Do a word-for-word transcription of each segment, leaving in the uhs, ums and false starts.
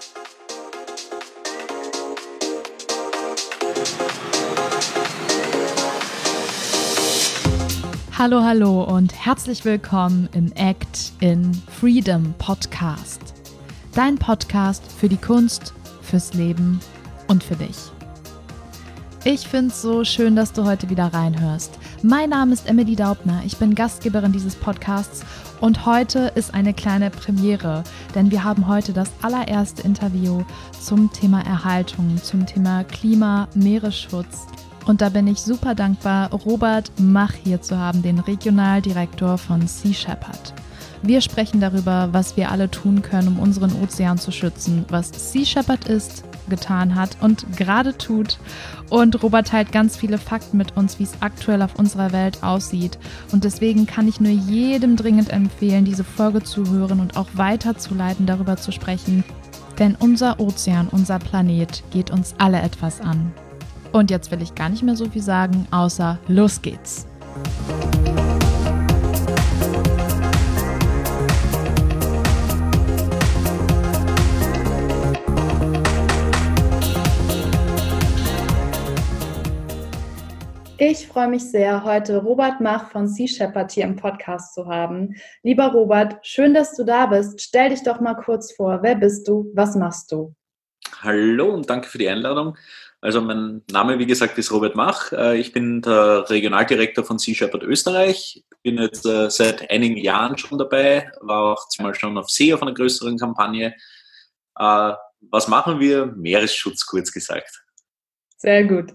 Hallo, hallo und herzlich willkommen im Act in Freedom Podcast. Dein Podcast für die Kunst, fürs Leben und für dich. Ich finde es so schön, dass du heute wieder reinhörst. Mein Name ist Emily Daubner, ich bin Gastgeberin dieses Podcasts und heute ist eine kleine Premiere, denn wir haben heute das allererste Interview zum Thema Erhaltung, zum Thema Klima, Meeresschutz. Und da bin ich super dankbar, Robert Mach hier zu haben, den Regionaldirektor von Sea Shepherd. Wir sprechen darüber, was wir alle tun können, um unseren Ozean zu schützen, was Sea Shepherd ist, getan hat und gerade tut. Und Robert teilt ganz viele Fakten mit uns, wie es aktuell auf unserer Welt aussieht. Und deswegen kann ich nur jedem dringend empfehlen, diese Folge zu hören und auch weiterzuleiten, darüber zu sprechen. Denn unser Ozean, unser Planet geht uns alle etwas an. Und jetzt will ich gar nicht mehr so viel sagen, außer los geht's. Ich freue mich sehr, heute Robert Mach von Sea Shepherd hier im Podcast zu haben. Lieber Robert, schön, dass du da bist. Stell dich doch mal kurz vor. Wer bist du? Was machst du? Hallo und danke für die Einladung. Also mein Name, wie gesagt, ist Robert Mach. Ich bin der Regionaldirektor von Sea Shepherd Österreich. Bin jetzt seit einigen Jahren schon dabei, war auch zweimal schon auf See auf einer größeren Kampagne. Was machen wir? Meeresschutz, kurz gesagt. Sehr gut.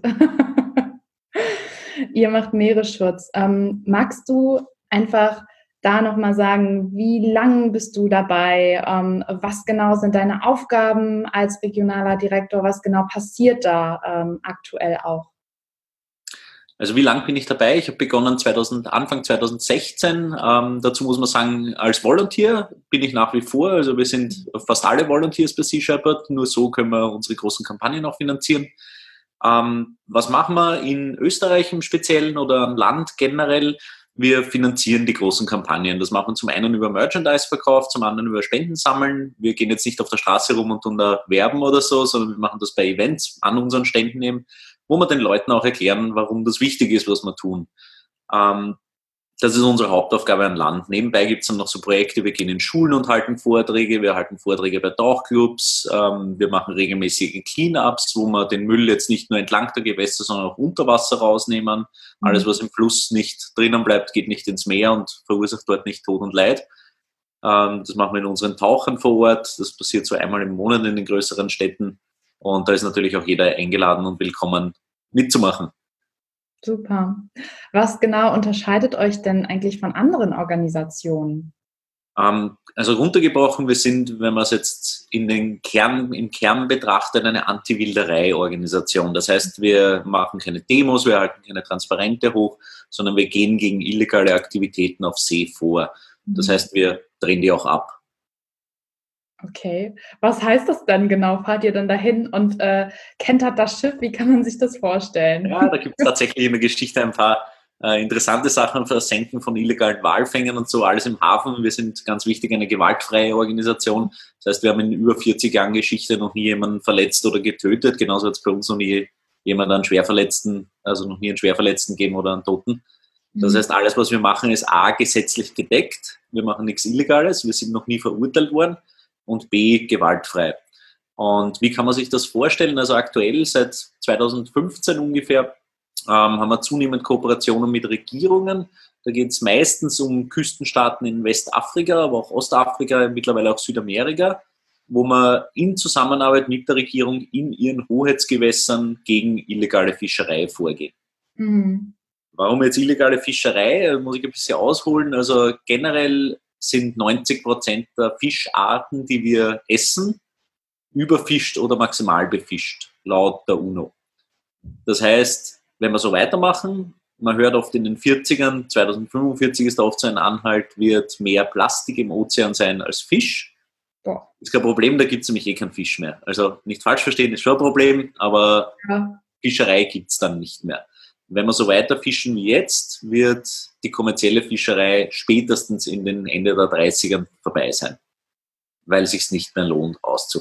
Ihr macht Meeresschutz. Ähm, magst du einfach da nochmal sagen, wie lang bist du dabei? Ähm, was genau sind deine Aufgaben als regionaler Direktor? Was genau passiert da ähm, aktuell auch? Also wie lang bin ich dabei? Ich habe begonnen zweitausend, Anfang zwanzig sechzehn. Ähm, dazu muss man sagen, als Volunteer bin ich nach wie vor. Also wir sind fast alle Volunteers bei Sea Shepherd. Nur so können wir unsere großen Kampagnen auch finanzieren. Ähm, was machen wir in Österreich im Speziellen oder am Land generell? Wir finanzieren die großen Kampagnen. Das machen wir zum einen über Merchandise-Verkauf, zum anderen über Spenden sammeln. Wir gehen jetzt nicht auf der Straße rum und tun da werben oder so, sondern wir machen das bei Events an unseren Ständen eben, wo wir den Leuten auch erklären, warum das wichtig ist, was wir tun. Ähm, das ist unsere Hauptaufgabe an Land. Nebenbei gibt es dann noch so Projekte, wir gehen in Schulen und halten Vorträge, wir halten Vorträge bei Tauchclubs, ähm, wir machen regelmäßige Clean-ups, wo wir den Müll jetzt nicht nur entlang der Gewässer, sondern auch unter Wasser rausnehmen. Mhm. Alles, was im Fluss nicht drinnen bleibt, geht nicht ins Meer und verursacht dort nicht Tod und Leid. Ähm, das machen wir in unseren Tauchern vor Ort. Das passiert so einmal im Monat in den größeren Städten. Und da ist natürlich auch jeder eingeladen und willkommen mitzumachen. Super. Was genau unterscheidet euch denn eigentlich von anderen Organisationen? Ähm, also runtergebrochen, wir sind, wenn man es jetzt in den Kern, im Kern betrachtet, eine Anti-Wilderei-Organisation. Das heißt, wir machen keine Demos, wir halten keine Transparente hoch, sondern wir gehen gegen illegale Aktivitäten auf See vor. Das heißt, wir drehen die auch ab. Okay. Was heißt das dann genau? Fahrt ihr dann dahin und äh, kentert das Schiff? Wie kann man sich das vorstellen? Ja, da gibt es tatsächlich in der Geschichte ein paar äh, interessante Sachen, Versenken von illegalen Walfängern und so, alles im Hafen. Wir sind ganz wichtig eine gewaltfreie Organisation. Das heißt, wir haben in über vierzig Jahren Geschichte noch nie jemanden verletzt oder getötet. Genauso hat es bei uns noch nie jemand einen Schwerverletzten, also noch nie einen Schwerverletzten gegeben oder einen Toten. Das heißt, alles, was wir machen, ist A, gesetzlich gedeckt. Wir machen nichts Illegales. Wir sind noch nie verurteilt worden. Und B, gewaltfrei. Und wie kann man sich das vorstellen? Also aktuell, seit zwanzig fünfzehn ungefähr, ähm, haben wir zunehmend Kooperationen mit Regierungen. Da geht es meistens um Küstenstaaten in Westafrika, aber auch Ostafrika, mittlerweile auch Südamerika, wo man in Zusammenarbeit mit der Regierung in ihren Hoheitsgewässern gegen illegale Fischerei vorgeht. Mhm. Warum jetzt illegale Fischerei? Da muss ich ein bisschen ausholen. Also generell sind neunzig Prozent der Fischarten, die wir essen, überfischt oder maximal befischt, laut der UNO. Das heißt, wenn wir so weitermachen, man hört oft in den vierzigern, zweitausendfünfundvierzig ist da oft so ein Anhalt, wird mehr Plastik im Ozean sein als Fisch. Boah. Ist kein Problem, da gibt es nämlich eh keinen Fisch mehr. Also nicht falsch verstehen, ist schon ein Problem, aber ja. Fischerei gibt es dann nicht mehr. Wenn wir so weiter fischen wie jetzt, wird die kommerzielle Fischerei spätestens in den Ende der dreißigern vorbei sein, weil es sich nicht mehr lohnt, auszufahren.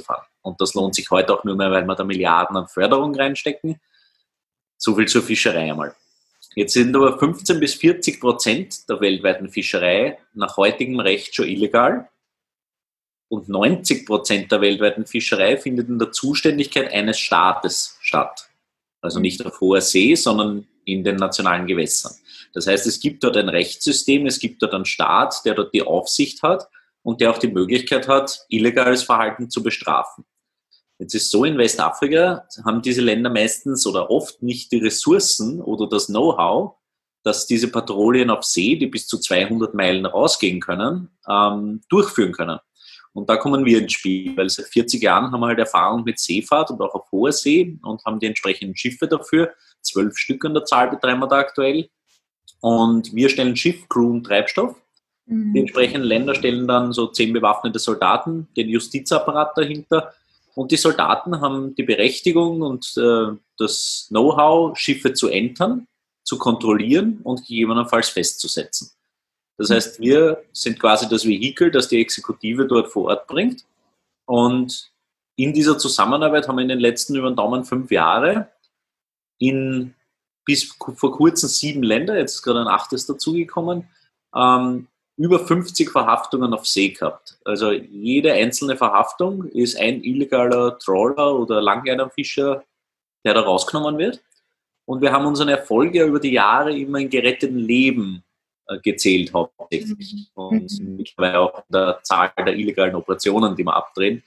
Und das lohnt sich heute auch nur mehr, weil wir da Milliarden an Förderung reinstecken. So viel zur Fischerei einmal. Jetzt sind aber fünfzehn bis vierzig Prozent der weltweiten Fischerei nach heutigem Recht schon illegal. Und neunzig Prozent der weltweiten Fischerei findet in der Zuständigkeit eines Staates statt. Also nicht auf hoher See, sondern in den nationalen Gewässern. Das heißt, es gibt dort ein Rechtssystem, es gibt dort einen Staat, der dort die Aufsicht hat und der auch die Möglichkeit hat, illegales Verhalten zu bestrafen. Jetzt ist so, in Westafrika haben diese Länder meistens oder oft nicht die Ressourcen oder das Know-how, dass diese Patrouillen auf See, die bis zu zweihundert Meilen rausgehen können, ähm, durchführen können. Und da kommen wir ins Spiel, weil seit vierzig Jahren haben wir halt Erfahrung mit Seefahrt und auch auf hoher See und haben die entsprechenden Schiffe dafür. Zwölf Stück an der Zahl betreiben wir da aktuell. Und wir stellen Schiff, Crew und Treibstoff. Mhm. Die entsprechenden Länder stellen dann so zehn bewaffnete Soldaten, den Justizapparat dahinter. Und die Soldaten haben die Berechtigung und äh, das Know-how, Schiffe zu entern, zu kontrollieren und gegebenenfalls festzusetzen. Das heißt, wir sind quasi das Vehikel, das die Exekutive dort vor Ort bringt. Und in dieser Zusammenarbeit haben wir in den letzten über den Daumen fünf Jahre in bis vor kurzem sieben Länder, jetzt ist gerade ein achtes dazugekommen, ähm, über fünfzig Verhaftungen auf See gehabt. Also jede einzelne Verhaftung ist ein illegaler Trawler oder Langleinenfischer, der da rausgenommen wird. Und wir haben unsere Erfolge über die Jahre immer in geretteten Leben gezählt hauptsächlich und mittlerweile auch der Zahl der illegalen Operationen, die wir abdrehen.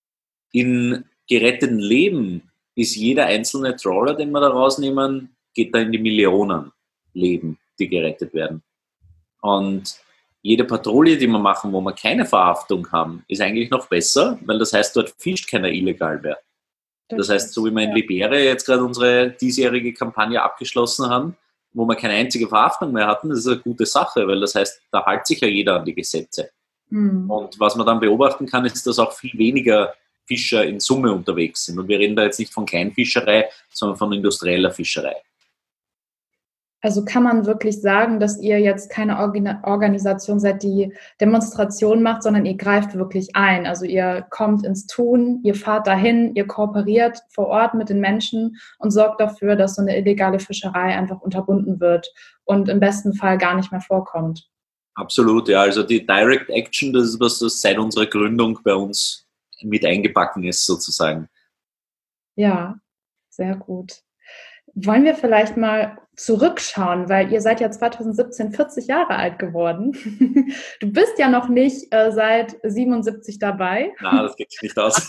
In geretteten Leben ist jeder einzelne Trawler, den wir da rausnehmen, geht da in die Millionen Leben, die gerettet werden. Und jede Patrouille, die wir machen, wo wir keine Verhaftung haben, ist eigentlich noch besser, weil das heißt, dort fischt keiner illegal mehr. Das heißt, so wie wir in Liberia jetzt gerade unsere diesjährige Kampagne abgeschlossen haben, wo wir keine einzige Verhaftung mehr hatten, das ist eine gute Sache, weil das heißt, da hält sich ja jeder an die Gesetze. Mhm. Und was man dann beobachten kann, ist, dass auch viel weniger Fischer in Summe unterwegs sind. Und wir reden da jetzt nicht von Kleinfischerei, sondern von industrieller Fischerei. Also kann man wirklich sagen, dass ihr jetzt keine Organ- Organisation seid, die Demonstrationen macht, sondern ihr greift wirklich ein. Also ihr kommt ins Tun, ihr fahrt dahin, ihr kooperiert vor Ort mit den Menschen und sorgt dafür, dass so eine illegale Fischerei einfach unterbunden wird und im besten Fall gar nicht mehr vorkommt. Absolut, ja. Also die Direct Action, das ist was, das seit unserer Gründung bei uns mit eingebacken ist, sozusagen. Ja, sehr gut. Wollen wir vielleicht mal zurückschauen, weil ihr seid ja zwanzig siebzehn vierzig Jahre alt geworden. Du bist ja noch nicht äh, seit siebenundsiebzig dabei. Na, das geht sich nicht aus.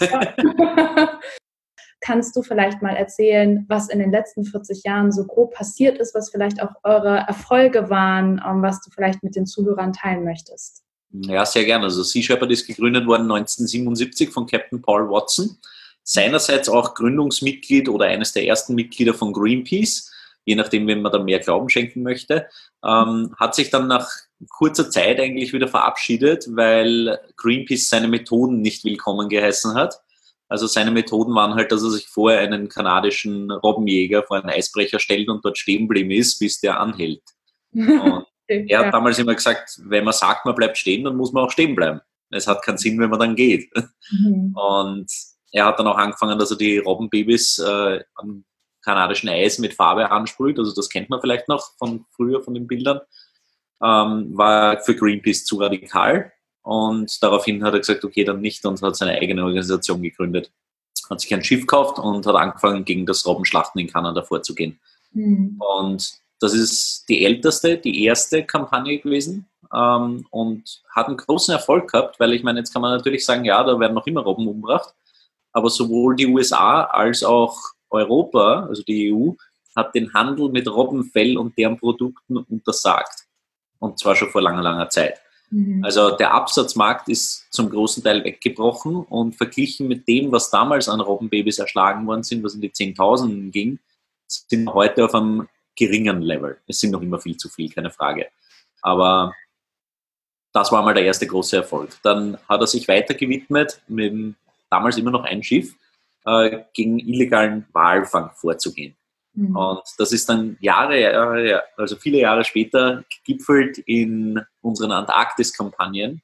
Kannst du vielleicht mal erzählen, was in den letzten vierzig Jahren so grob passiert ist, was vielleicht auch eure Erfolge waren, um, was du vielleicht mit den Zuhörern teilen möchtest? Ja, sehr gerne. Also Sea Shepherd ist gegründet worden neunzehnhundertsiebenundsiebzig von Captain Paul Watson. Seinerseits auch Gründungsmitglied oder eines der ersten Mitglieder von Greenpeace, je nachdem, wem man da mehr Glauben schenken möchte, ähm, hat sich dann nach kurzer Zeit eigentlich wieder verabschiedet, weil Greenpeace seine Methoden nicht willkommen geheißen hat. Also seine Methoden waren halt, dass er sich vorher einen kanadischen Robbenjäger vor einen Eisbrecher stellt und dort stehen geblieben ist, bis der anhält. Und er hat damals immer gesagt, wenn man sagt, man bleibt stehen, dann muss man auch stehen bleiben. Es hat keinen Sinn, wenn man dann geht. Mhm. Und er hat dann auch angefangen, dass er die Robbenbabys äh, am kanadischen Eis mit Farbe ansprüht. Also das kennt man vielleicht noch von früher, von den Bildern. Ähm, war für Greenpeace zu radikal. Und daraufhin hat er gesagt, okay, dann nicht, und hat seine eigene Organisation gegründet. Hat sich ein Schiff gekauft und hat angefangen, gegen das Robbenschlachten in Kanada vorzugehen. Mhm. Und das ist die älteste, die erste Kampagne gewesen. Ähm, und hat einen großen Erfolg gehabt, weil ich meine, jetzt kann man natürlich sagen, ja, da werden noch immer Robben umgebracht. Aber sowohl die U S A als auch Europa, also die E U, hat den Handel mit Robbenfell und deren Produkten untersagt. Und zwar schon vor langer, langer Zeit. Mhm. Also der Absatzmarkt ist zum großen Teil weggebrochen und verglichen mit dem, was damals an Robbenbabys erschlagen worden sind, was in die Zehntausenden ging, sind wir heute auf einem geringen Level. Es sind noch immer viel zu viel, keine Frage. Aber das war mal der erste große Erfolg. Dann hat er sich weiter gewidmet mit dem damals immer noch ein Schiff, äh, gegen illegalen Walfang vorzugehen. Mhm. Und das ist dann Jahre, Jahre, also viele Jahre später gegipfelt in unseren Antarktis-Kampagnen,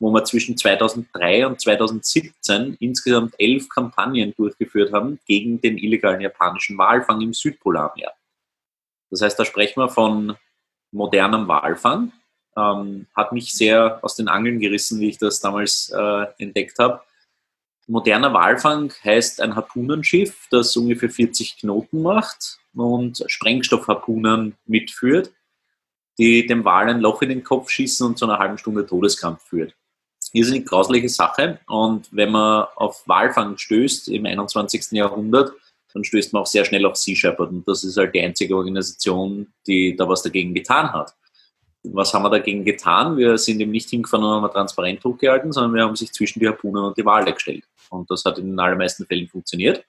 wo wir zwischen zweitausenddrei und zweitausendsiebzehn insgesamt elf Kampagnen durchgeführt haben gegen den illegalen japanischen Walfang im Südpolarmeer. Das heißt, da sprechen wir von modernem Walfang. Ähm, hat mich sehr aus den Angeln gerissen, wie ich das damals äh, entdeckt habe. Moderner Walfang heißt ein Harpunenschiff, das ungefähr vierzig Knoten macht und Sprengstoffharpunen mitführt, die dem Wal ein Loch in den Kopf schießen und zu einer halben Stunde Todeskampf führt. Hier ist eine grausliche Sache, und wenn man auf Walfang stößt im einundzwanzigsten Jahrhundert, dann stößt man auch sehr schnell auf Sea Shepherd, und das ist halt die einzige Organisation, die da was dagegen getan hat. Was haben wir dagegen getan? Wir sind eben nicht hingefahren und haben transparent hochgehalten, sondern wir haben sich zwischen die Harpunen und die Wale gestellt. Und das hat in den allermeisten Fällen funktioniert.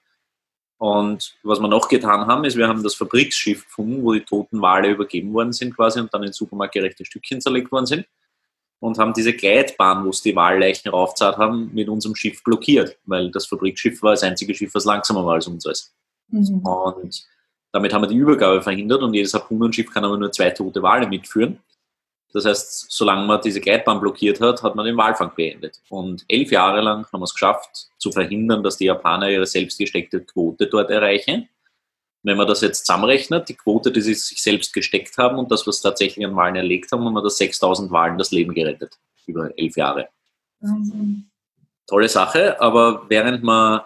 Und was wir noch getan haben, ist, wir haben das Fabriksschiff gefunden, wo die toten Wale übergeben worden sind quasi und dann in supermarktgerechte Stückchen zerlegt worden sind, und haben diese Gleitbahn, wo es die Walleichen raufzahlt haben, mit unserem Schiff blockiert, weil das Fabriksschiff war das einzige Schiff, was langsamer war als unseres. Mhm. Und damit haben wir die Übergabe verhindert, und jedes Harpunenschiff kann aber nur zwei tote Wale mitführen. Das heißt, solange man diese Gleitbahn blockiert hat, hat man den Walfang beendet. Und elf Jahre lang haben wir es geschafft, zu verhindern, dass die Japaner ihre selbst gesteckte Quote dort erreichen. Wenn man das jetzt zusammenrechnet, die Quote, die sie sich selbst gesteckt haben und das, was tatsächlich an Walen erlegt haben, haben wir das sechstausend Walen das Leben gerettet. Über elf Jahre. Mhm. Tolle Sache, aber während man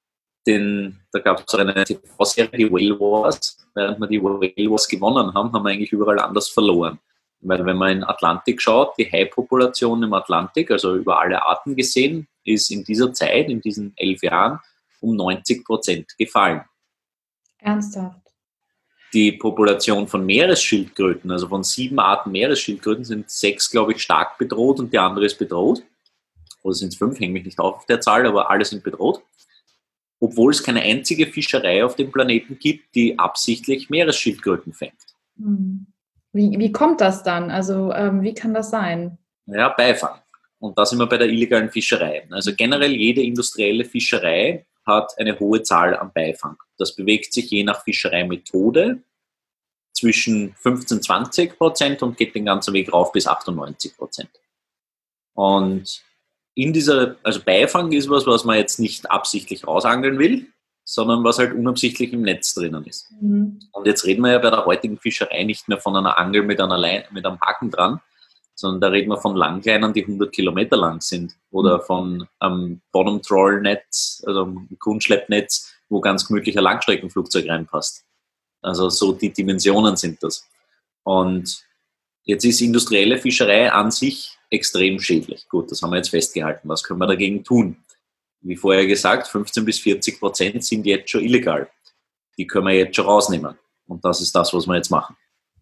den, da gab es auch eine T V-Serie, die Whale Wars, während wir die Whale Wars gewonnen haben, haben wir eigentlich überall anders verloren. Weil wenn man in den Atlantik schaut, die Haipopulation im Atlantik, also über alle Arten gesehen, ist in dieser Zeit, in diesen elf Jahren, um neunzig Prozent gefallen. Ernsthaft? Die Population von Meeresschildkröten, also von sieben Arten Meeresschildkröten, sind sechs, glaube ich, stark bedroht und die andere ist bedroht. Oder sind es fünf, hänge mich nicht auf der Zahl, aber alle sind bedroht. Obwohl es keine einzige Fischerei auf dem Planeten gibt, die absichtlich Meeresschildkröten fängt. Hm. Wie, wie kommt das dann? Also ähm, wie kann das sein? Ja, Beifang. Und da sind wir bei der illegalen Fischerei. Also generell jede industrielle Fischerei hat eine hohe Zahl an Beifang. Das bewegt sich je nach Fischereimethode zwischen fünfzehn bis zwanzig Prozent und geht den ganzen Weg rauf bis achtundneunzig Prozent. Und in dieser, also Beifang ist was, was man jetzt nicht absichtlich rausangeln will, sondern was halt unabsichtlich im Netz drinnen ist. Mhm. Und jetzt reden wir ja bei der heutigen Fischerei nicht mehr von einer Angel mit, einer Leine, mit einem Haken dran, sondern da reden wir von Langleinern, die hundert Kilometer lang sind, oder von einem Bottom-Troll-Netz, also einem Grundschleppnetz, wo ganz gemütlich ein Langstreckenflugzeug reinpasst. Also so die Dimensionen sind das. Und jetzt ist industrielle Fischerei an sich extrem schädlich. Gut, das haben wir jetzt festgehalten. Was können wir dagegen tun? Wie vorher gesagt, fünfzehn bis vierzig Prozent sind jetzt schon illegal. Die können wir jetzt schon rausnehmen. Und das ist das, was wir jetzt machen.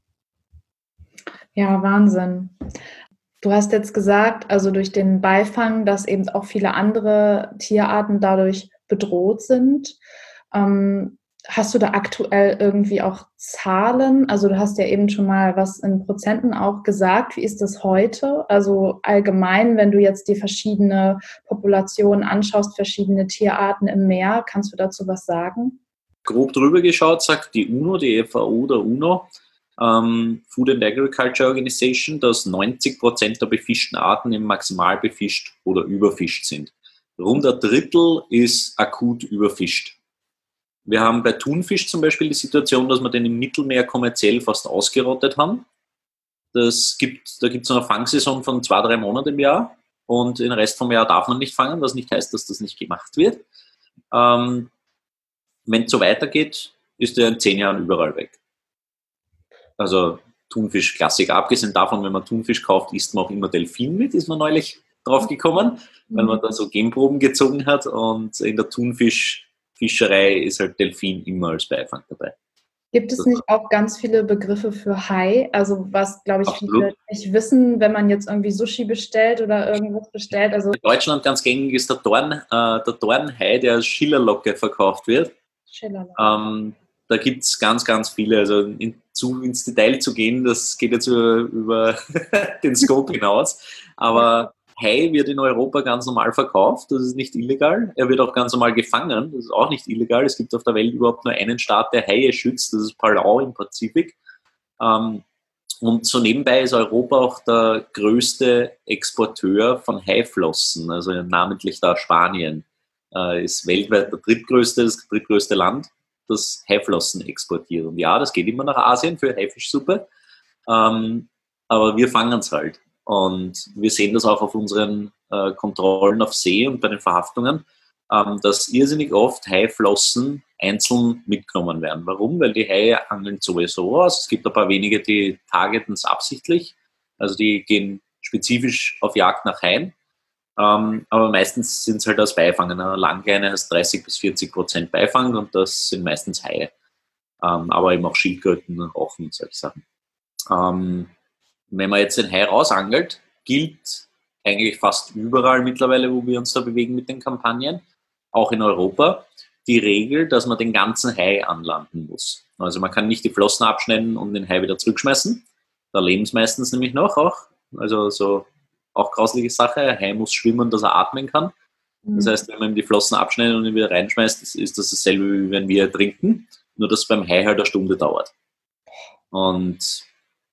Ja, Wahnsinn. Du hast jetzt gesagt, also durch den Beifang, dass eben auch viele andere Tierarten dadurch bedroht sind. Ähm, hast du da aktuell irgendwie auch Zahlen? Also du hast ja eben schon mal was in Prozenten auch gesagt. Wie ist das heute? Also allgemein, wenn du jetzt die verschiedene Populationen anschaust, verschiedene Tierarten im Meer, kannst du dazu was sagen? Grob drüber geschaut, sagt die UNO, die F A O der UNO, ähm, Food and Agriculture Organization, dass neunzig Prozent der befischten Arten im maximal befischt oder überfischt sind. Rund ein Drittel ist akut überfischt. Wir haben bei Thunfisch zum Beispiel die Situation, dass wir den im Mittelmeer kommerziell fast ausgerottet haben. Das gibt, da gibt es eine Fangsaison von zwei, drei Monaten im Jahr, und den Rest vom Jahr darf man nicht fangen, was nicht heißt, dass das nicht gemacht wird. Ähm, wenn es so weitergeht, ist der in zehn Jahren überall weg. Also Thunfisch, Klassiker. Abgesehen davon, wenn man Thunfisch kauft, isst man auch immer Delfin mit, ist man neulich drauf gekommen, mhm. weil man da so Genproben gezogen hat, und in der Thunfischfischerei ist halt Delfin immer als Beifang dabei. Gibt es nicht auch ganz viele Begriffe für Hai? Also was, glaube ich, Absolut. Viele nicht wissen, wenn man jetzt irgendwie Sushi bestellt oder irgendwas bestellt. Also in Deutschland ganz gängig ist der Dorn, äh, der Dornhai, der als Schillerlocke verkauft wird. Schillerlocke. Ähm, da gibt es ganz, ganz viele. Also in, zu, ins Detail zu gehen, das geht jetzt über, über den Scope hinaus. Aber Hai wird in Europa ganz normal verkauft, das ist nicht illegal. Er wird auch ganz normal gefangen, das ist auch nicht illegal. Es gibt auf der Welt überhaupt nur einen Staat, der Haie schützt, das ist Palau im Pazifik. Ähm, Und so nebenbei ist Europa auch der größte Exporteur von Haiflossen, also namentlich da Spanien äh, ist weltweit der drittgrößte, das drittgrößte Land, das Haiflossen exportiert. Und ja, das geht immer nach Asien für Haifischsuppe, ähm, aber wir fangen es halt. Und wir sehen das auch auf unseren äh, Kontrollen auf See und bei den Verhaftungen, ähm, dass irrsinnig oft Haiflossen einzeln mitgenommen werden. Warum? Weil die Haie angeln sowieso aus. Es gibt ein paar wenige, die targeten es absichtlich. Also die gehen spezifisch auf Jagd nach Haien. Ähm, aber meistens sind es halt als Beifang. In einer Langleine hast du dreißig bis vierzig Prozent Beifang und das sind meistens Haie. Ähm, aber eben auch Schildkröten, Rochen und solche Sachen. Ähm, wenn man jetzt den Hai rausangelt, gilt eigentlich fast überall mittlerweile, wo wir uns da bewegen mit den Kampagnen, auch in Europa, die Regel, dass man den ganzen Hai anlanden muss. Also man kann nicht die Flossen abschneiden und den Hai wieder zurückschmeißen. Da leben es meistens nämlich noch auch. Also so auch grauslige Sache. Ein Hai muss schwimmen, dass er atmen kann. Das heißt, wenn man ihm die Flossen abschneidet und ihn wieder reinschmeißt, ist das dasselbe, wie wenn wir trinken. Nur, dass es beim Hai halt eine Stunde dauert. Und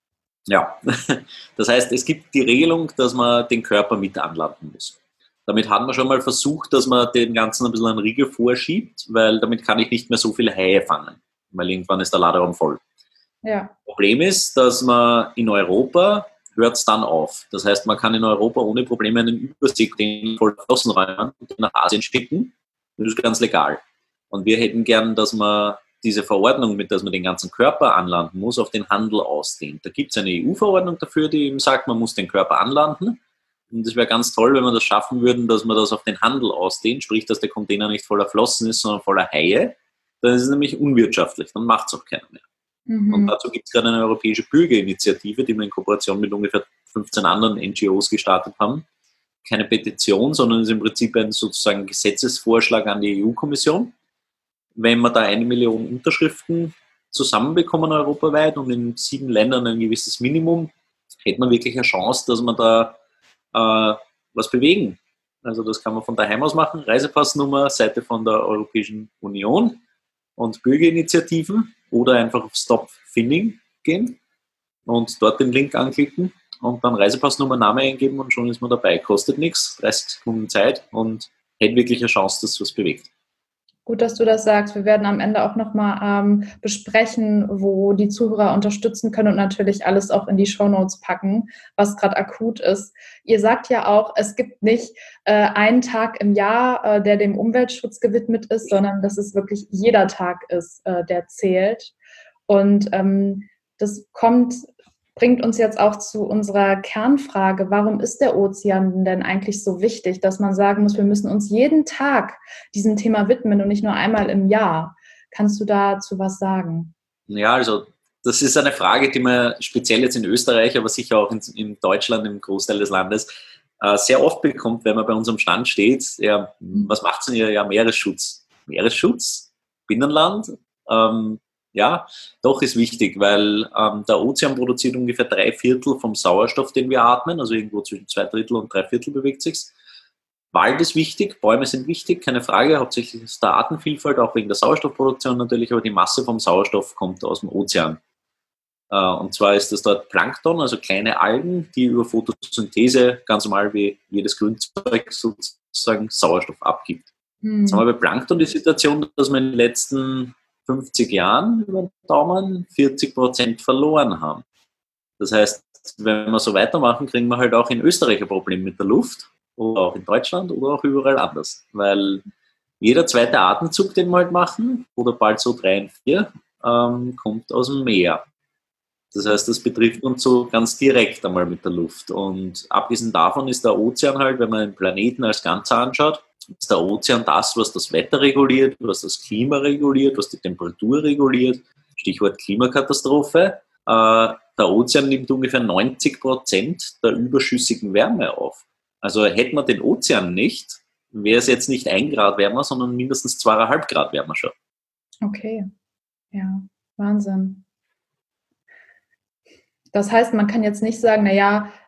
ja, das heißt, es gibt die Regelung, dass man den Körper mit anlanden muss. Damit hat man schon mal versucht, dass man den Ganzen ein bisschen einen Riegel vorschiebt, weil damit kann ich nicht mehr so viele Haie fangen, weil irgendwann ist der Laderaum voll. Ja. Problem ist, dass man in Europa hört es dann auf. Das heißt, man kann in Europa ohne Probleme einen Überseekontainer voll Flossen räumen und den nach Asien schicken. Das ist ganz legal. Und wir hätten gern, dass man diese Verordnung, mit der man den ganzen Körper anlanden muss, auf den Handel ausdehnt. Da gibt es eine E U-Verordnung dafür, die eben sagt, man muss den Körper anlanden. Und es wäre ganz toll, wenn wir das schaffen würden, dass man das auf den Handel ausdehnt, sprich, dass der Container nicht voller Flossen ist, sondern voller Haie. Dann ist es nämlich unwirtschaftlich, dann macht es auch keiner mehr. Mhm. Und dazu gibt es gerade eine europäische Bürgerinitiative, die wir in Kooperation mit ungefähr fünfzehn anderen N G Os gestartet haben. Keine Petition, sondern es ist im Prinzip ein sozusagen Gesetzesvorschlag an die E U-Kommission. Wenn wir da eine Million Unterschriften zusammenbekommen europaweit und in sieben Ländern ein gewisses Minimum, hätte man wirklich eine Chance, dass man da äh, was bewegen. Also das kann man von daheim aus machen. Reisepassnummer, Seite von der Europäischen Union und Bürgerinitiativen oder einfach auf Stop Finning gehen und dort den Link anklicken und dann Reisepassnummer, Name eingeben und schon ist man dabei. Kostet nichts, dreißig Sekunden Zeit und hätte wirklich eine Chance, dass was bewegt. Gut, dass du das sagst. Wir werden am Ende auch nochmal ähm, besprechen, wo die Zuhörer unterstützen können und natürlich alles auch in die Shownotes packen, was gerade akut ist. Ihr sagt ja auch, es gibt nicht äh, einen Tag im Jahr, äh, der dem Umweltschutz gewidmet ist, sondern dass es wirklich jeder Tag ist, äh, der zählt. Und ähm, das kommt, bringt uns jetzt auch zu unserer Kernfrage, warum ist der Ozean denn eigentlich so wichtig, dass man sagen muss, wir müssen uns jeden Tag diesem Thema widmen und nicht nur einmal im Jahr. Kannst du dazu was sagen? Ja, also das ist eine Frage, die man speziell jetzt in Österreich, aber sicher auch in, in Deutschland, im Großteil des Landes, äh, sehr oft bekommt, wenn man bei uns am Stand steht. Ja, was macht denn ihr? Ja, Meeresschutz. Meeresschutz? Binnenland? Ähm, Ja, doch ist wichtig, weil ähm, der Ozean produziert ungefähr drei Viertel vom Sauerstoff, den wir atmen, also irgendwo zwischen zwei Drittel und drei Viertel bewegt sich's. Wald ist wichtig, Bäume sind wichtig, keine Frage, hauptsächlich ist der Artenvielfalt, auch wegen der Sauerstoffproduktion natürlich, aber die Masse vom Sauerstoff kommt aus dem Ozean. Äh, und zwar ist das dort Plankton, also kleine Algen, die über Photosynthese ganz normal wie jedes Grünzeug sozusagen Sauerstoff abgibt. Hm. Jetzt haben wir bei Plankton die Situation, dass wir in den letzten fünfzig Jahren über den Daumen vierzig Prozent verloren haben. Das heißt, wenn wir so weitermachen, kriegen wir halt auch in Österreich ein Problem mit der Luft oder auch in Deutschland oder auch überall anders. Weil jeder zweite Atemzug, den wir halt machen, oder bald so drei und vier, ähm, kommt aus dem Meer. Das heißt, das betrifft uns so ganz direkt einmal mit der Luft. Und abgesehen davon ist der Ozean halt, wenn man den Planeten als Ganzer anschaut, ist der Ozean das, was das Wetter reguliert, was das Klima reguliert, was die Temperatur reguliert. Stichwort Klimakatastrophe. Äh, der Ozean nimmt ungefähr neunzig Prozent der überschüssigen Wärme auf. Also hätten wir den Ozean nicht, wäre es jetzt nicht ein Grad wärmer, sondern mindestens zweieinhalb Grad wärmer schon. Okay, ja, Wahnsinn. Das heißt, man kann jetzt nicht sagen, naja,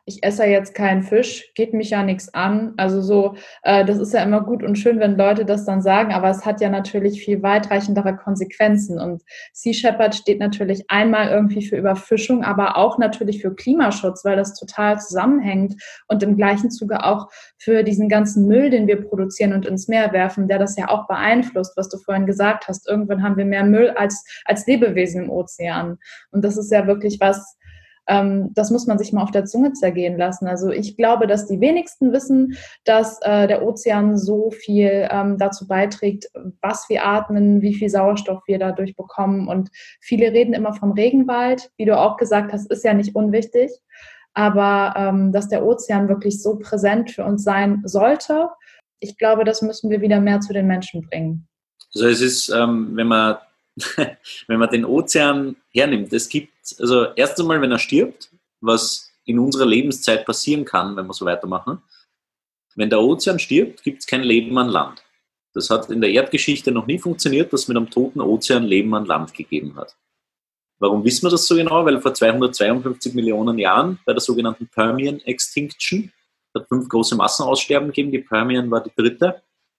ich esse ja jetzt keinen Fisch, geht mich ja nichts an. Also so, äh, das ist ja immer gut und schön, wenn Leute das dann sagen, aber es hat ja natürlich viel weitreichendere Konsequenzen. Und Sea Shepherd steht natürlich einmal irgendwie für Überfischung, aber auch natürlich für Klimaschutz, weil das total zusammenhängt und im gleichen Zuge auch für diesen ganzen Müll, den wir produzieren und ins Meer werfen, der das ja auch beeinflusst, was du vorhin gesagt hast. Irgendwann haben wir mehr Müll als, als Lebewesen im Ozean. Und das ist ja wirklich was, ähm, das muss man sich mal auf der Zunge zergehen lassen. Also ich glaube, dass die wenigsten wissen, dass äh, der Ozean so viel ähm, dazu beiträgt, was wir atmen, wie viel Sauerstoff wir dadurch bekommen. Und viele reden immer vom Regenwald. Wie du auch gesagt hast, ist ja nicht unwichtig. Aber ähm, dass der Ozean wirklich so präsent für uns sein sollte, ich glaube, das müssen wir wieder mehr zu den Menschen bringen. Also es ist, ähm, wenn man wenn man den Ozean hernimmt, es gibt, also erst einmal, wenn er stirbt, was in unserer Lebenszeit passieren kann, wenn wir so weitermachen, wenn der Ozean stirbt, gibt es kein Leben an Land. Das hat in der Erdgeschichte noch nie funktioniert, dass es mit einem toten Ozean Leben an Land gegeben hat. Warum wissen wir das so genau? Weil vor zweihundertzweiundfünfzig Millionen Jahren bei der sogenannten Permian Extinction, es hat fünf große Massenaussterben gegeben, die Permian war die dritte,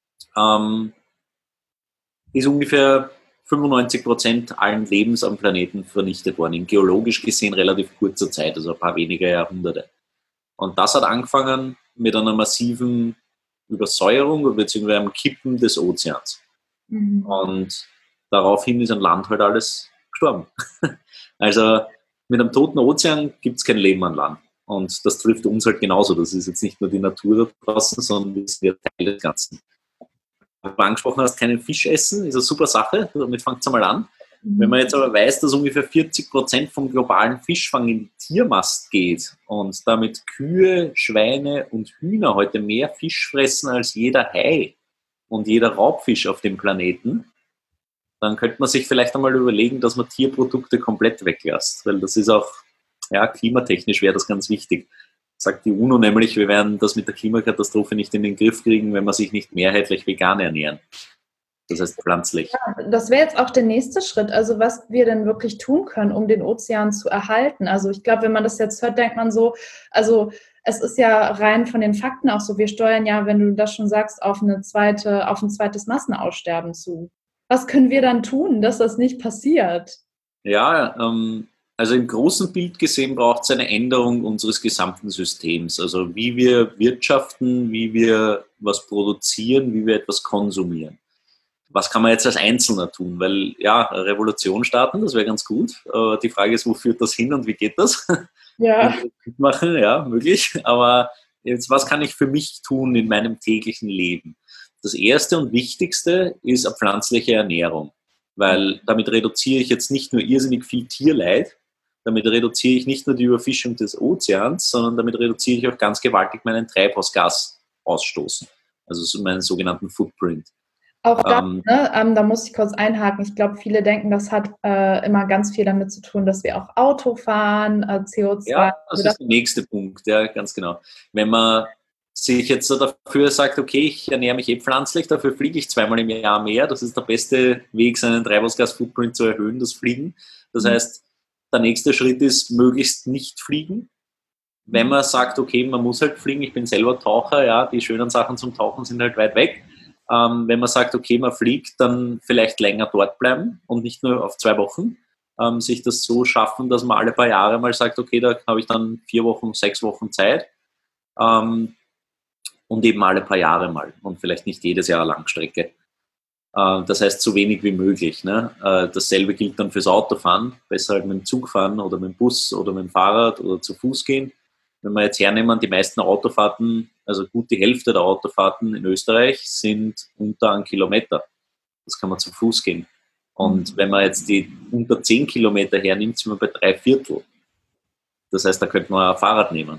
ähm, ist ungefähr fünfundneunzig Prozent allen Lebens am Planeten vernichtet worden, in geologisch gesehen relativ kurzer Zeit, also ein paar weniger Jahrhunderte. Und das hat angefangen mit einer massiven Übersäuerung bzw. einem Kippen des Ozeans. Mhm. Und daraufhin ist an Land halt alles gestorben. Also mit einem toten Ozean gibt es kein Leben an Land. Und das trifft uns halt genauso. Das ist jetzt nicht nur die Natur da draußen, sondern das ist Teil des Ganzen. Wenn du angesprochen hast, keinen Fisch essen, ist eine super Sache, damit fängt es einmal an. Mhm. Wenn man jetzt aber weiß, dass ungefähr vierzig Prozent vom globalen Fischfang in die Tiermast geht und damit Kühe, Schweine und Hühner heute mehr Fisch fressen als jeder Hai und jeder Raubfisch auf dem Planeten, dann könnte man sich vielleicht einmal überlegen, dass man Tierprodukte komplett weglässt, weil das ist auch, ja, klimatechnisch wäre das ganz wichtig. Sagt die UNO nämlich, wir werden das mit der Klimakatastrophe nicht in den Griff kriegen, wenn wir sich nicht mehrheitlich vegan ernähren. Das heißt pflanzlich. Ja, das wäre jetzt auch der nächste Schritt, also was wir denn wirklich tun können, um den Ozean zu erhalten. Also ich glaube, wenn man das jetzt hört, denkt man so, also es ist ja rein von den Fakten auch so, wir steuern ja, wenn du das schon sagst, auf eine zweite, auf ein zweites Massenaussterben zu. Was können wir dann tun, dass das nicht passiert? Ja, ähm, also im großen Bild gesehen braucht es eine Änderung unseres gesamten Systems. Also wie wir wirtschaften, wie wir was produzieren, wie wir etwas konsumieren. Was kann man jetzt als Einzelner tun? Weil ja, eine Revolution starten, das wäre ganz gut. Aber die Frage ist, wo führt das hin und wie geht das? Ja. Machen, ja, möglich. Aber jetzt, was kann ich für mich tun in meinem täglichen Leben? Das erste und wichtigste ist eine pflanzliche Ernährung. Weil damit reduziere ich jetzt nicht nur irrsinnig viel Tierleid, damit reduziere ich nicht nur die Überfischung des Ozeans, sondern damit reduziere ich auch ganz gewaltig meinen Treibhausgasausstoß, also so meinen sogenannten Footprint. Auch da, ähm, ne, ähm, da muss ich kurz einhaken. Ich glaube, viele denken, das hat äh, immer ganz viel damit zu tun, dass wir auch Auto fahren, äh, C O zwei. Ja, das also ist das der nächste Punkt, ja, ganz genau. Wenn man sich jetzt so dafür sagt, okay, ich ernähre mich eh pflanzlich, dafür fliege ich zweimal im Jahr mehr, das ist der beste Weg, seinen Treibhausgas-Footprint zu erhöhen, das Fliegen. Das mhm. heißt, der nächste Schritt ist, möglichst nicht fliegen. Wenn man sagt, okay, man muss halt fliegen, ich bin selber Taucher, ja, die schönen Sachen zum Tauchen sind halt weit weg. Ähm, wenn man sagt, okay, man fliegt, dann vielleicht länger dort bleiben und nicht nur auf zwei Wochen. Ähm, sich das so schaffen, dass man alle paar Jahre mal sagt, okay, da habe ich dann vier Wochen, sechs Wochen Zeit. Ähm, und eben alle paar Jahre mal und vielleicht nicht jedes Jahr Langstrecke. Äh, das heißt, so wenig wie möglich. Ne? Äh, dasselbe gilt dann fürs Autofahren. Besser halt mit dem Zug fahren oder mit dem Bus oder mit dem Fahrrad oder zu Fuß gehen. Wenn wir jetzt hernehmen, die meisten Autofahrten, also gut die Hälfte der Autofahrten in Österreich sind unter einem Kilometer. Das kann man zu Fuß gehen. Und wenn man jetzt die unter zehn Kilometer hernimmt, sind wir bei drei Viertel. Das heißt, da könnte man ein Fahrrad nehmen.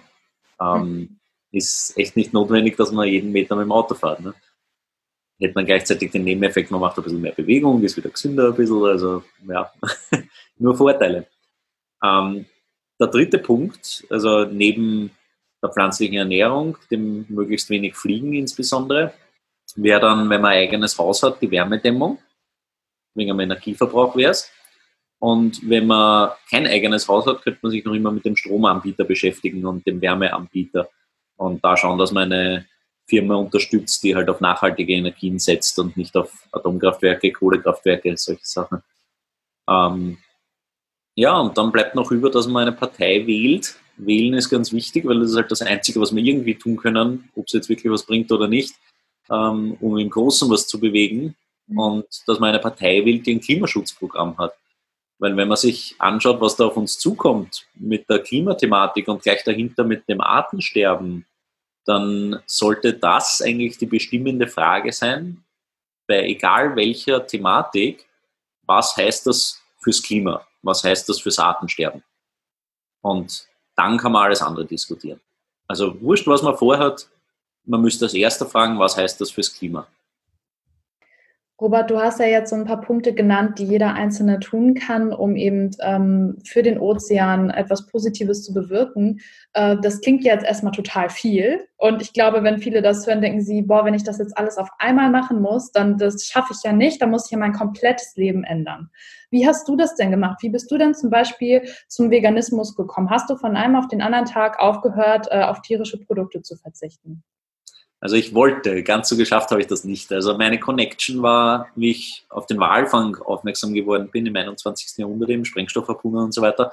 Ähm, ist echt nicht notwendig, dass man jeden Meter mit dem Auto fährt. Ne? Hätte man gleichzeitig den Nebeneffekt, man macht ein bisschen mehr Bewegung, ist wieder gesünder ein bisschen, also ja, nur Vorteile. Ähm, Der dritte Punkt, also neben der pflanzlichen Ernährung, dem möglichst wenig Fliegen insbesondere, wäre dann, wenn man ein eigenes Haus hat, die Wärmedämmung. Wegen am Energieverbrauch wäre es. Und wenn man kein eigenes Haus hat, könnte man sich noch immer mit dem Stromanbieter beschäftigen und dem Wärmeanbieter und da schauen, dass man eine Firma unterstützt, die halt auf nachhaltige Energien setzt und nicht auf Atomkraftwerke, Kohlekraftwerke, solche Sachen. Ähm, ja, und dann bleibt noch über, dass man eine Partei wählt. Wählen ist ganz wichtig, weil das ist halt das Einzige, was wir irgendwie tun können, ob es jetzt wirklich was bringt oder nicht, ähm, um im Großen was zu bewegen. Mhm. Und dass man eine Partei wählt, die ein Klimaschutzprogramm hat. Weil wenn man sich anschaut, was da auf uns zukommt mit der Klimathematik und gleich dahinter mit dem Artensterben, dann sollte das eigentlich die bestimmende Frage sein, bei egal welcher Thematik, was heißt das fürs Klima, was heißt das fürs Artensterben? Und dann kann man alles andere diskutieren. Also wurscht, was man vorhat, man müsste als Erster fragen, was heißt das fürs Klima? Robert, du hast ja jetzt so ein paar Punkte genannt, die jeder Einzelne tun kann, um eben ähm, für den Ozean etwas Positives zu bewirken. Äh, das klingt jetzt erstmal total viel. Und ich glaube, wenn viele das hören, denken sie, boah, wenn ich das jetzt alles auf einmal machen muss, dann das schaffe ich ja nicht, dann muss ich ja mein komplettes Leben ändern. Wie hast du das denn gemacht? Wie bist du denn zum Beispiel zum Veganismus gekommen? Hast du von einem auf den anderen Tag aufgehört, äh, auf tierische Produkte zu verzichten? Also ich wollte, ganz so geschafft habe ich das nicht. Also meine Connection war, wie ich auf den Walfang aufmerksam geworden bin im einundzwanzigsten Jahrhundert, im Sprengstoffharpuner und so weiter,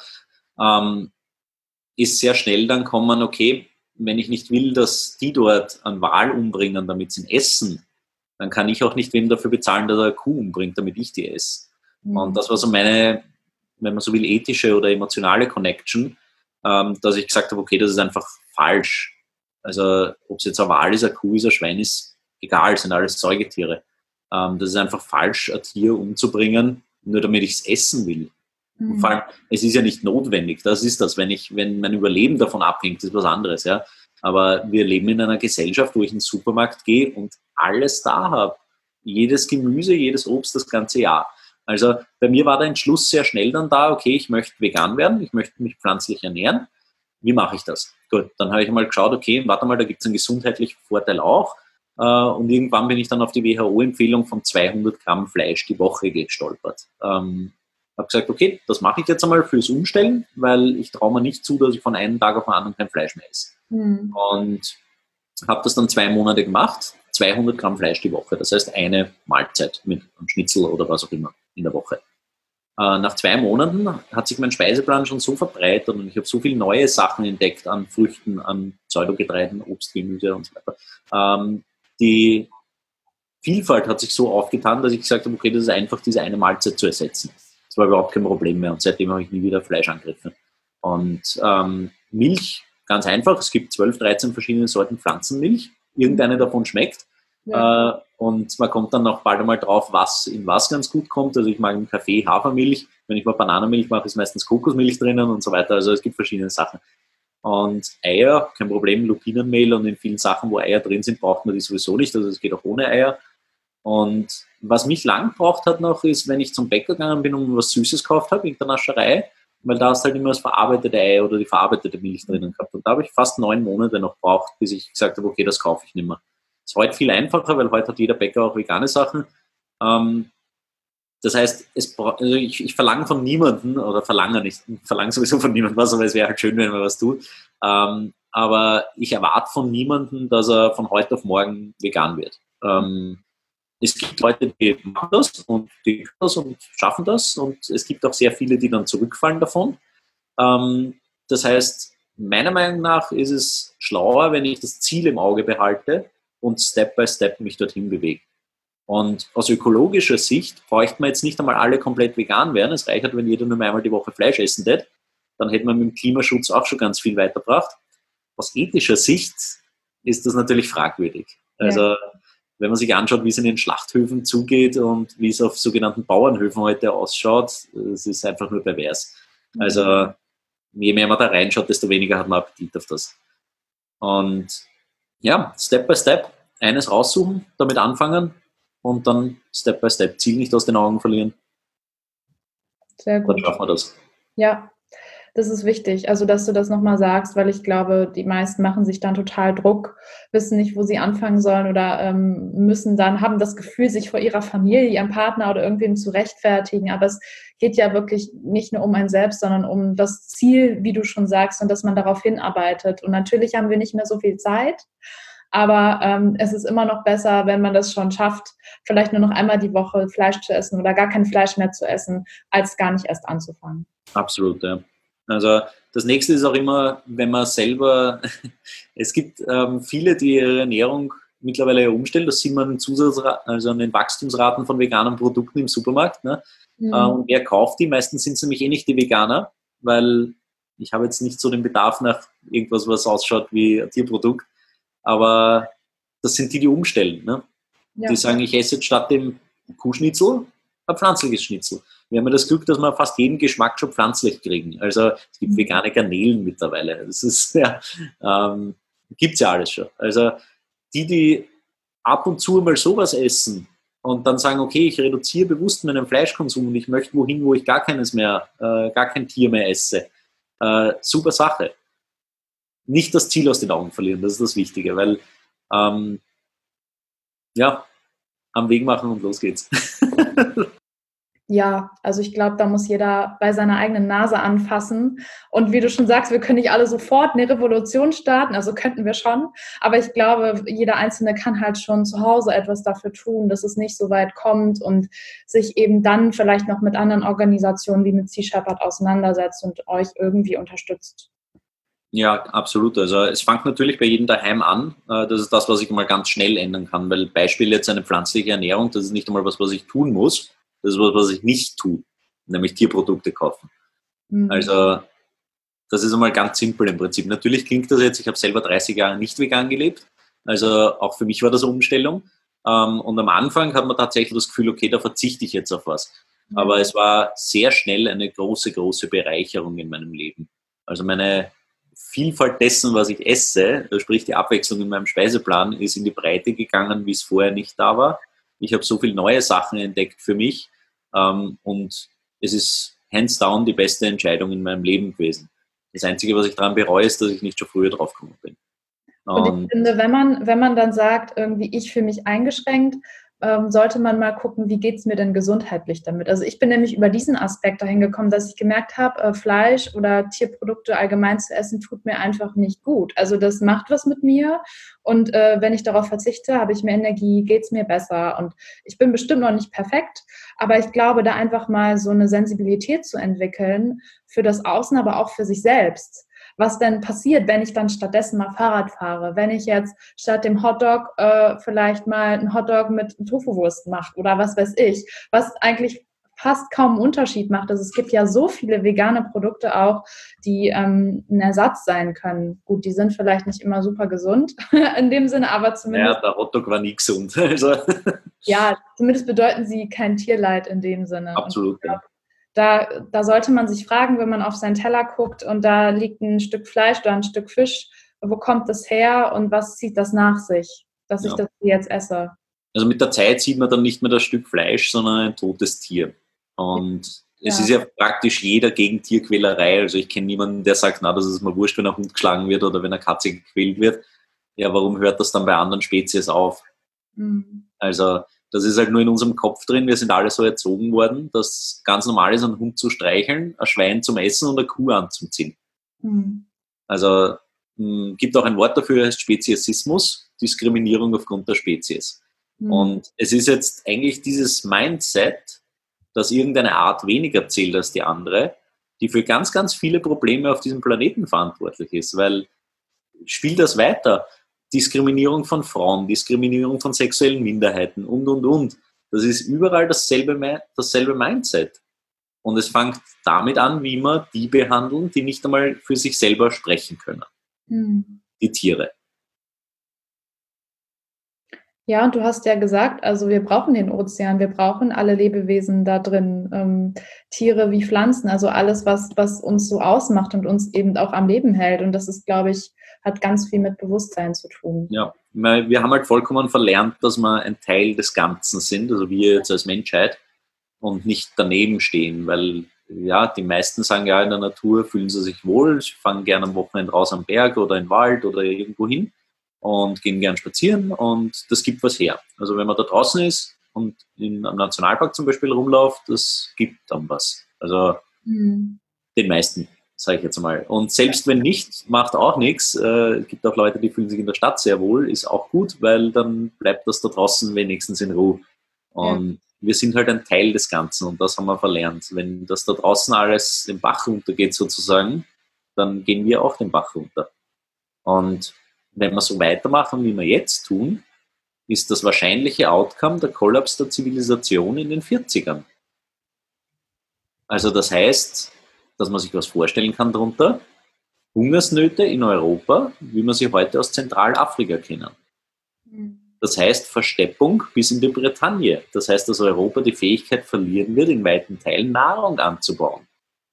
ähm, ist sehr schnell dann kommen, okay, wenn ich nicht will, dass die dort einen Wal umbringen, damit sie ihn essen, dann kann ich auch nicht wem dafür bezahlen, dass er eine Kuh umbringt, damit ich die esse. Mhm. Und das war so meine, wenn man so will, ethische oder emotionale Connection, ähm, dass ich gesagt habe, okay, das ist einfach falsch. Also ob es jetzt ein Wal ist, eine Kuh ist, ein Schwein ist, egal, sind alles Säugetiere. Ähm, das ist einfach falsch, ein Tier umzubringen, nur damit ich es essen will. Mhm. Und vor allem, es ist ja nicht notwendig, das ist das. Wenn ich, wenn mein Überleben davon abhängt, ist was anderes, ja. Aber wir leben in einer Gesellschaft, wo ich in den Supermarkt gehe und alles da habe. Jedes Gemüse, jedes Obst, das ganze Jahr. Also bei mir war der Entschluss sehr schnell dann da, okay, ich möchte vegan werden, ich möchte mich pflanzlich ernähren. Wie mache ich das? Gut, dann habe ich mal geschaut, okay, warte mal, da gibt es einen gesundheitlichen Vorteil auch. Und irgendwann bin ich dann auf die W H O-Empfehlung von zweihundert Gramm Fleisch die Woche gestolpert. Ähm, habe gesagt, okay, das mache ich jetzt einmal fürs Umstellen, weil ich traue mir nicht zu, dass ich von einem Tag auf den anderen kein Fleisch mehr esse. Mhm. Und habe das dann zwei Monate gemacht, zweihundert Gramm Fleisch die Woche. Das heißt eine Mahlzeit mit einem Schnitzel oder was auch immer in der Woche. Nach zwei Monaten hat sich mein Speiseplan schon so verbreitet und ich habe so viele neue Sachen entdeckt an Früchten, an Pseudogetreiden, Obst, Gemüse und so weiter. Ähm, die Vielfalt hat sich so aufgetan, dass ich gesagt habe, okay, das ist einfach diese eine Mahlzeit zu ersetzen. Das war überhaupt kein Problem mehr und seitdem habe ich nie wieder Fleisch angegriffen. Und ähm, Milch, ganz einfach, es gibt zwölf, dreizehn verschiedene Sorten Pflanzenmilch. Irgendeine davon schmeckt. Ja. Äh, und man kommt dann auch bald einmal drauf, was in was ganz gut kommt. Also ich mag im Kaffee Hafermilch. Wenn ich mal Bananenmilch mache, ist meistens Kokosmilch drinnen und so weiter. Also es gibt verschiedene Sachen. Und Eier, kein Problem, Lupinenmehl und in vielen Sachen, wo Eier drin sind, braucht man die sowieso nicht. Also es geht auch ohne Eier. Und was mich lang gebraucht hat noch, ist, wenn ich zum Bäcker gegangen bin und was Süßes gekauft habe in der Nascherei, weil da hast halt immer das verarbeitete Ei oder die verarbeitete Milch drinnen gehabt. Und da habe ich fast neun Monate noch gebraucht, bis ich gesagt habe, okay, das kaufe ich nicht mehr. Ist heute viel einfacher, weil heute hat jeder Bäcker auch vegane Sachen. Ähm, das heißt, es, also ich, ich verlange von niemandem, oder verlange nicht, verlange sowieso von niemandem was, aber es wäre halt schön, wenn man was tut. Ähm, aber ich erwarte von niemandem, dass er von heute auf morgen vegan wird. Ähm, es gibt Leute, die machen das und die können das und schaffen das und es gibt auch sehr viele, die dann zurückfallen davon. Ähm, das heißt, meiner Meinung nach ist es schlauer, wenn ich das Ziel im Auge behalte und Step by Step mich dorthin bewege. Und aus ökologischer Sicht bräuchte man jetzt nicht einmal alle komplett vegan werden. Es reicht halt, wenn jeder nur einmal die Woche Fleisch essen würde. Dann hätte man mit dem Klimaschutz auch schon ganz viel weitergebracht. Aus ethischer Sicht ist das natürlich fragwürdig. Also ja. Wenn man sich anschaut, wie es in den Schlachthöfen zugeht und wie es auf sogenannten Bauernhöfen heute ausschaut, es ist einfach nur pervers. Also je mehr man da reinschaut, desto weniger hat man Appetit auf das. Und ja, Step by Step, eines raussuchen, damit anfangen und dann Step by Step, Ziel nicht aus den Augen verlieren. Sehr gut. Dann schaffen wir das. Ja, Das ist wichtig, also dass du das nochmal sagst, weil ich glaube, die meisten machen sich dann total Druck, wissen nicht, wo sie anfangen sollen oder ähm, müssen dann, haben das Gefühl, sich vor ihrer Familie, ihrem Partner oder irgendwem zu rechtfertigen. Aber es geht ja wirklich nicht nur um einen selbst, sondern um das Ziel, wie du schon sagst, und dass man darauf hinarbeitet. Und natürlich haben wir nicht mehr so viel Zeit, aber ähm, es ist immer noch besser, wenn man das schon schafft, vielleicht nur noch einmal die Woche Fleisch zu essen oder gar kein Fleisch mehr zu essen, als gar nicht erst anzufangen. Absolut, ja. Also das nächste ist auch immer, wenn man selber, es gibt ähm, viele, die ihre Ernährung mittlerweile umstellen, das sieht man in Zusatzraten, also an den Wachstumsraten von veganen Produkten im Supermarkt. Ne? Mhm. Äh, und wer kauft die? Meistens sind es nämlich eh nicht die Veganer, weil ich habe jetzt nicht so den Bedarf nach irgendwas, was ausschaut wie ein Tierprodukt, aber das sind die, die umstellen. Ne? Ja. Die sagen, ich esse jetzt statt dem Kuhschnitzel ein pflanzliches Schnitzel. Wir haben ja das Glück, dass wir fast jeden Geschmack schon pflanzlich kriegen. Also es gibt vegane Garnelen mittlerweile. Das ist ja, ähm, gibt es ja alles schon. Also die, die ab und zu mal sowas essen und dann sagen, okay, ich reduziere bewusst meinen Fleischkonsum und ich möchte wohin, wo ich gar keines mehr, äh, gar kein Tier mehr esse. Äh, super Sache. Nicht das Ziel aus den Augen verlieren, das ist das Wichtige, weil ähm, ja, am Weg machen und los geht's. Ja, also ich glaube, da muss jeder bei seiner eigenen Nase anfassen. Und wie du schon sagst, wir können nicht alle sofort eine Revolution starten, also könnten wir schon. Aber ich glaube, jeder Einzelne kann halt schon zu Hause etwas dafür tun, dass es nicht so weit kommt und sich eben dann vielleicht noch mit anderen Organisationen wie mit Sea Shepherd auseinandersetzt und euch irgendwie unterstützt. Ja, absolut. Also es fängt natürlich bei jedem daheim an. Das ist das, was ich mal ganz schnell ändern kann, weil Beispiel jetzt eine pflanzliche Ernährung, das ist nicht einmal was, was ich tun muss. Das ist was, was ich nicht tue, nämlich Tierprodukte kaufen. Mhm. Also das ist einmal ganz simpel im Prinzip. Natürlich klingt das jetzt, ich habe selber dreißig Jahre nicht vegan gelebt, also auch für mich war das eine Umstellung. Und am Anfang hat man tatsächlich das Gefühl, okay, da verzichte ich jetzt auf was. Mhm. Aber es war sehr schnell eine große, große Bereicherung in meinem Leben. Also meine Vielfalt dessen, was ich esse, sprich die Abwechslung in meinem Speiseplan, ist in die Breite gegangen, wie es vorher nicht da war. Ich habe so viele neue Sachen entdeckt für mich ähm, und es ist hands down die beste Entscheidung in meinem Leben gewesen. Das Einzige, was ich daran bereue, ist, dass ich nicht schon früher drauf gekommen bin. Und, und ich finde, wenn man, wenn man dann sagt, irgendwie ich fühle mich eingeschränkt, ähm, sollte man mal gucken, wie geht es mir denn gesundheitlich damit. Also ich bin nämlich über diesen Aspekt dahin gekommen, dass ich gemerkt habe, äh, Fleisch oder Tierprodukte allgemein zu essen, tut mir einfach nicht gut. Also das macht was mit mir und äh, wenn ich darauf verzichte, habe ich mehr Energie, geht es mir besser und ich bin bestimmt noch nicht perfekt, aber ich glaube, da einfach mal so eine Sensibilität zu entwickeln für das Außen, aber auch für sich selbst. Was denn passiert, wenn ich dann stattdessen mal Fahrrad fahre? Wenn ich jetzt statt dem Hotdog äh, vielleicht mal einen Hotdog mit Tofuwurst mache oder was weiß ich, was eigentlich fast kaum einen Unterschied macht. Also es gibt ja so viele vegane Produkte auch, die ähm, ein Ersatz sein können. Gut, die sind vielleicht nicht immer super gesund in dem Sinne, aber zumindest... Ja, der Hotdog war nie gesund. Also. Ja, zumindest bedeuten sie kein Tierleid in dem Sinne. Absolut, ja. Da, da sollte man sich fragen, wenn man auf seinen Teller guckt und da liegt ein Stück Fleisch oder ein Stück Fisch, wo kommt das her und was zieht das nach sich, dass ja. ich das jetzt esse? Also mit der Zeit sieht man dann nicht mehr das Stück Fleisch, sondern ein totes Tier. Und ja. es ist ja praktisch jeder gegen Tierquälerei. Also ich kenne niemanden, der sagt, na, das ist mir wurscht, wenn ein Hund geschlagen wird oder wenn eine Katze gequält wird. Ja, warum hört das dann bei anderen Spezies auf? Mhm. Also das ist halt nur in unserem Kopf drin. Wir sind alle so erzogen worden, dass ganz normal ist, einen Hund zu streicheln, ein Schwein zum Essen und eine Kuh anzuziehen. Mhm. Also mh, gibt auch ein Wort dafür, heißt Speziesismus, Diskriminierung aufgrund der Spezies. Mhm. Und es ist jetzt eigentlich dieses Mindset, dass irgendeine Art weniger zählt als die andere, die für ganz, ganz viele Probleme auf diesem Planeten verantwortlich ist. Weil spielt das weiter. Diskriminierung von Frauen, Diskriminierung von sexuellen Minderheiten und, und, und. Das ist überall dasselbe, dasselbe Mindset. Und es fängt damit an, wie wir die behandeln, die nicht einmal für sich selber sprechen können. Mhm. Die Tiere. Ja, und du hast ja gesagt, also wir brauchen den Ozean, wir brauchen alle Lebewesen da drin, ähm, Tiere wie Pflanzen, also alles, was, was uns so ausmacht und uns eben auch am Leben hält. Und das ist, glaube ich, hat ganz viel mit Bewusstsein zu tun. Ja, wir haben halt vollkommen verlernt, dass wir ein Teil des Ganzen sind, also wir jetzt als Menschheit und nicht daneben stehen, weil ja, die meisten sagen ja, in der Natur fühlen sie sich wohl, sie fahren gerne am Wochenende raus am Berg oder in den Wald oder irgendwo hin und gehen gern spazieren und das gibt was her. Also wenn man da draußen ist und in einem Nationalpark zum Beispiel rumläuft, das gibt dann was. Also mhm. den meisten, sage ich jetzt mal. Und selbst wenn nicht, macht auch nichts. Es äh, gibt auch Leute, die fühlen sich in der Stadt sehr wohl, ist auch gut, weil dann bleibt das da draußen wenigstens in Ruhe. Und ja. wir sind halt ein Teil des Ganzen und das haben wir verlernt. Wenn das da draußen alles den Bach runtergeht sozusagen, dann gehen wir auch den Bach runter. Und wenn wir so weitermachen, wie wir jetzt tun, ist das wahrscheinliche Outcome der Kollaps der Zivilisation in den vierzigern. Also das heißt, dass man sich was vorstellen kann darunter, Hungersnöte in Europa, wie wir sie heute aus Zentralafrika kennen. Das heißt Versteppung bis in die Bretagne. Das heißt, dass Europa die Fähigkeit verlieren wird, in weiten Teilen Nahrung anzubauen.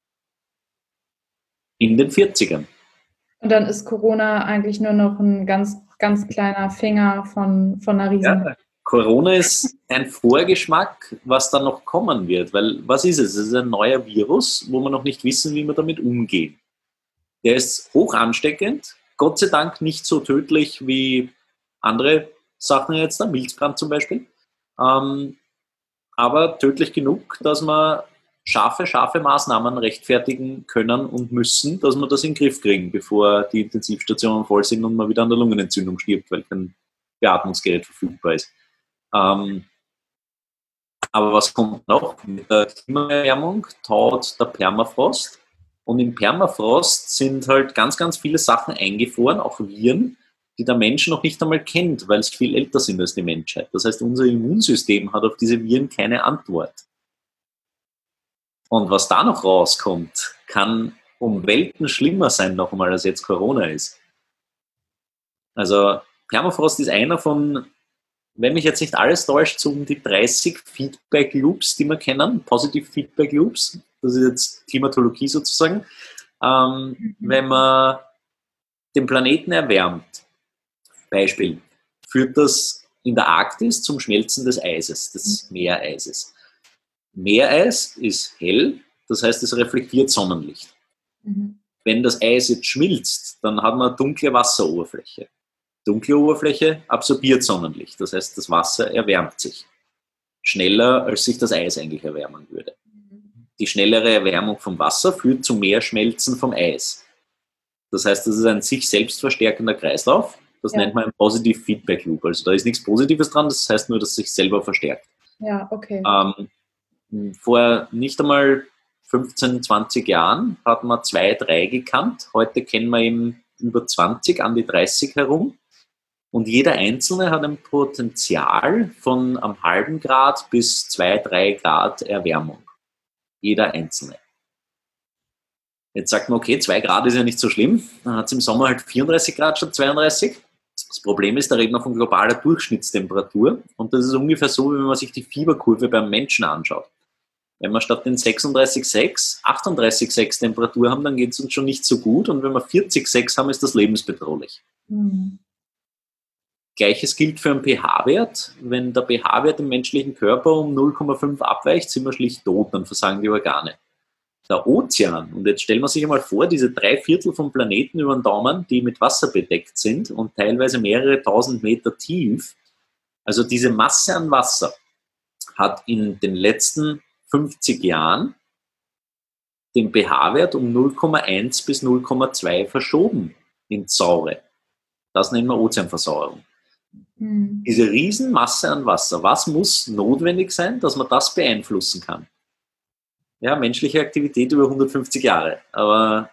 In den vierzigern. Und dann ist Corona eigentlich nur noch ein ganz, ganz kleiner Finger von, von einer riesen... Ja, Corona ist ein Vorgeschmack, was dann noch kommen wird. Weil, was ist es? Es ist ein neuer Virus, wo wir noch nicht wissen, wie wir damit umgehen. Der ist hoch ansteckend, Gott sei Dank nicht so tödlich wie andere Sachen jetzt, der Milzbrand zum Beispiel. Ähm, aber tödlich genug, dass wir scharfe, scharfe Maßnahmen rechtfertigen können und müssen, dass wir das in den Griff kriegen, bevor die Intensivstationen voll sind und man wieder an der Lungenentzündung stirbt, weil kein Beatmungsgerät verfügbar ist. Ähm, aber was kommt noch? Mit der Klimaerwärmung taut der Permafrost. Und im Permafrost sind halt ganz, ganz viele Sachen eingefroren, auch Viren, die der Mensch noch nicht einmal kennt, weil sie viel älter sind als die Menschheit. Das heißt, unser Immunsystem hat auf diese Viren keine Antwort. Und was da noch rauskommt, kann um Welten schlimmer sein noch einmal, als jetzt Corona ist. Also Permafrost ist einer von, wenn mich jetzt nicht alles täuscht, so um die dreißig Feedback Loops, die wir kennen, Positive Feedback Loops. Das ist jetzt Klimatologie sozusagen. Ähm, mhm. Wenn man den Planeten erwärmt, Beispiel, führt das in der Arktis zum Schmelzen des Eises, des Meereises. Meereis ist hell, das heißt, es reflektiert Sonnenlicht. Mhm. Wenn das Eis jetzt schmilzt, dann hat man eine dunkle Wasseroberfläche. Dunkle Oberfläche absorbiert Sonnenlicht, das heißt, das Wasser erwärmt sich schneller, als sich das Eis eigentlich erwärmen würde. Die schnellere Erwärmung vom Wasser führt zu mehr Schmelzen vom Eis. Das heißt, das ist ein sich selbst verstärkender Kreislauf. Das ja. nennt man ein Positive Feedback Loop. Also da ist nichts Positives dran, das heißt nur, dass es sich selber verstärkt. Ja, okay. Ähm, vor nicht einmal fünfzehn, zwanzig Jahren hat man zwei, drei gekannt. Heute kennen wir eben über zwanzig, an die dreißig herum. Und jeder Einzelne hat ein Potenzial von einem halben Grad bis zwei, drei Grad Erwärmung. Jeder Einzelne. Jetzt sagt man, okay, zwei Grad ist ja nicht so schlimm. Dann hat es im Sommer halt vierunddreißig Grad statt zweiunddreißig. Das Problem ist, da reden wir von globaler Durchschnittstemperatur. Und das ist ungefähr so, wie wenn man sich die Fieberkurve beim Menschen anschaut. Wenn wir statt den sechsunddreißig Komma sechs achtunddreißig Komma sechs Temperatur haben, dann geht es uns schon nicht so gut. Und wenn wir vierzig Komma sechs haben, ist das lebensbedrohlich. Mhm. Gleiches gilt für einen pH-Wert. Wenn der pH-Wert im menschlichen Körper um null Komma fünf abweicht, sind wir schlicht tot, dann versagen die Organe. Der Ozean, und jetzt stellen wir sich einmal vor, diese drei Viertel vom Planeten über den Daumen, die mit Wasser bedeckt sind und teilweise mehrere tausend Meter tief, also diese Masse an Wasser hat in den letzten fünfzig Jahren den pH-Wert um null Komma eins bis null Komma zwei verschoben ins Saure. Das nennen wir Ozeanversauerung. Mhm. Diese Riesenmasse an Wasser, was muss notwendig sein, dass man das beeinflussen kann? Ja, menschliche Aktivität über hundertfünfzig Jahre, aber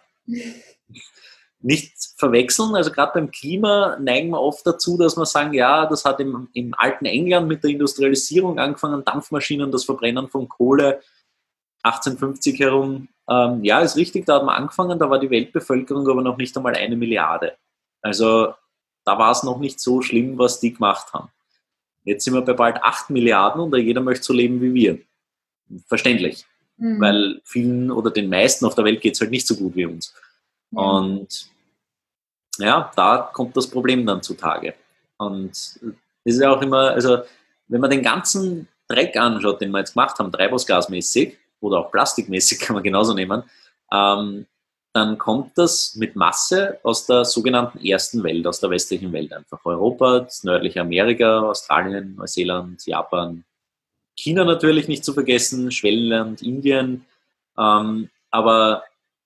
nicht verwechseln. Also gerade beim Klima neigen wir oft dazu, dass wir sagen, ja, das hat im, im alten England mit der Industrialisierung angefangen, Dampfmaschinen, das Verbrennen von Kohle, achtzehnhundertfünfzig herum. Ähm, ja, ist richtig, da hat man angefangen, da war die Weltbevölkerung aber noch nicht einmal eine Milliarde. Also da war es noch nicht so schlimm, was die gemacht haben. Jetzt sind wir bei bald acht Milliarden und jeder möchte so leben wie wir. Verständlich. Mhm. Weil vielen oder den meisten auf der Welt geht es halt nicht so gut wie uns. Ja. Und ja, da kommt das Problem dann zutage. Und es ist ja auch immer, also wenn man den ganzen Dreck anschaut, den wir jetzt gemacht haben, treibhausgasmäßig, oder auch plastikmäßig kann man genauso nehmen, ähm, dann kommt das mit Masse aus der sogenannten ersten Welt, aus der westlichen Welt einfach. Europa, das nördliche Amerika, Australien, Neuseeland, Japan, China natürlich nicht zu vergessen, Schwellenland, Indien. Ähm, aber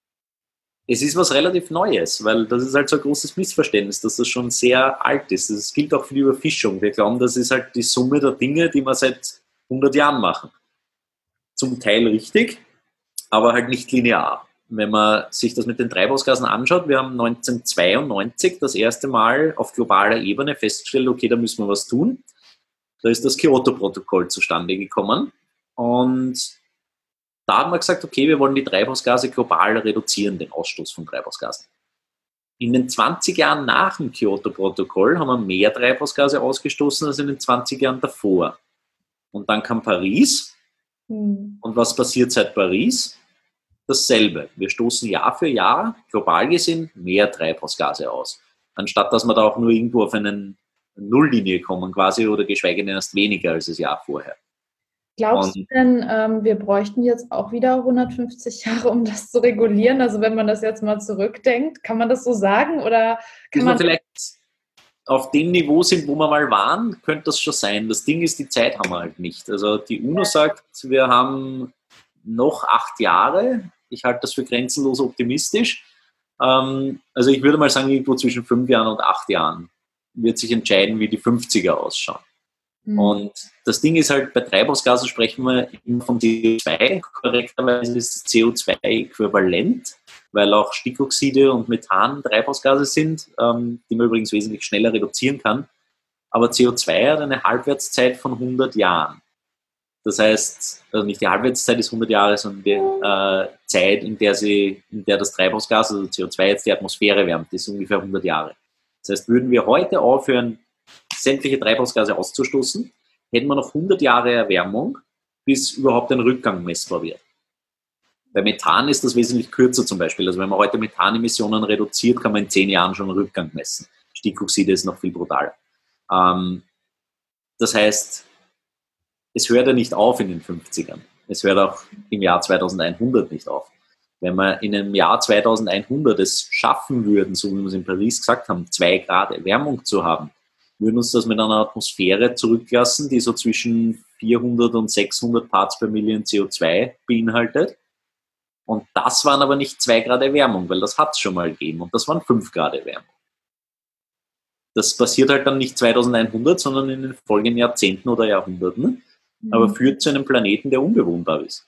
es ist was relativ Neues, weil das ist halt so ein großes Missverständnis, dass das schon sehr alt ist. Das gilt auch für die Überfischung. Wir glauben, das ist halt die Summe der Dinge, die wir seit hundert Jahren machen. Zum Teil richtig, aber halt nicht linear. Wenn man sich das mit den Treibhausgasen anschaut, wir haben neunzehnhundertzweiundneunzig das erste Mal auf globaler Ebene festgestellt, okay, da müssen wir was tun. Da ist das Kyoto-Protokoll zustande gekommen und da haben wir gesagt, okay, wir wollen die Treibhausgase global reduzieren, den Ausstoß von Treibhausgasen. In den zwanzig Jahren nach dem Kyoto-Protokoll haben wir mehr Treibhausgase ausgestoßen als in den zwanzig Jahren davor. Und dann kam Paris. Mhm. Und was passiert seit Paris? Dasselbe. Wir stoßen Jahr für Jahr, global gesehen, mehr Treibhausgase aus. Anstatt dass wir da auch nur irgendwo auf eine Nulllinie kommen quasi oder geschweige denn erst weniger als das Jahr vorher. Glaubst du denn, ähm, wir bräuchten jetzt auch wieder hundertfünfzig Jahre, um das zu regulieren? Also wenn man das jetzt mal zurückdenkt, kann man das so sagen? Oder kann man vielleicht auf dem Niveau sind, wo wir mal waren, könnte das schon sein. Das Ding ist, die Zeit haben wir halt nicht. Also die UNO sagt, wir haben noch acht Jahre. Ich halte das für grenzenlos optimistisch. Ähm, also ich würde mal sagen, irgendwo zwischen fünf Jahren und acht Jahren wird sich entscheiden, wie die fünfziger ausschauen. Mhm. Und das Ding ist halt, bei Treibhausgasen sprechen wir immer von C O zwei. Korrekterweise ist C O zwei äquivalent, weil auch Stickoxide und Methan Treibhausgase sind, ähm, die man übrigens wesentlich schneller reduzieren kann. Aber C O zwei hat eine Halbwertszeit von hundert Jahren. Das heißt, also nicht die Halbwertszeit ist hundert Jahre, sondern die äh, Zeit, in der, sie, in der das Treibhausgas, also C O zwei, jetzt die Atmosphäre wärmt, ist ungefähr hundert Jahre. Das heißt, würden wir heute aufhören, sämtliche Treibhausgase auszustoßen, hätten wir noch hundert Jahre Erwärmung, bis überhaupt ein Rückgang messbar wird. Bei Methan ist das wesentlich kürzer zum Beispiel. Also wenn man heute Methanemissionen reduziert, kann man in zehn Jahren schon einen Rückgang messen. Stickoxide ist noch viel brutaler. Ähm, das heißt, es hört ja nicht auf in den fünfzigern. Es hört auch im Jahr zweitausendeinhundert nicht auf. Wenn wir in einem Jahr zweitausendeinhundert es schaffen würden, so wie wir es in Paris gesagt haben, zwei Grad Erwärmung zu haben, würden uns das mit einer Atmosphäre zurücklassen, die so zwischen vierhundert und sechshundert Parts per Million C O zwei beinhaltet. Und das waren aber nicht zwei Grad Erwärmung, weil das hat es schon mal gegeben. Und das waren fünf Grad Erwärmung. Das passiert halt dann nicht zweitausendeinhundert, sondern in den folgenden Jahrzehnten oder Jahrhunderten, mhm. aber führt zu einem Planeten, der unbewohnbar ist.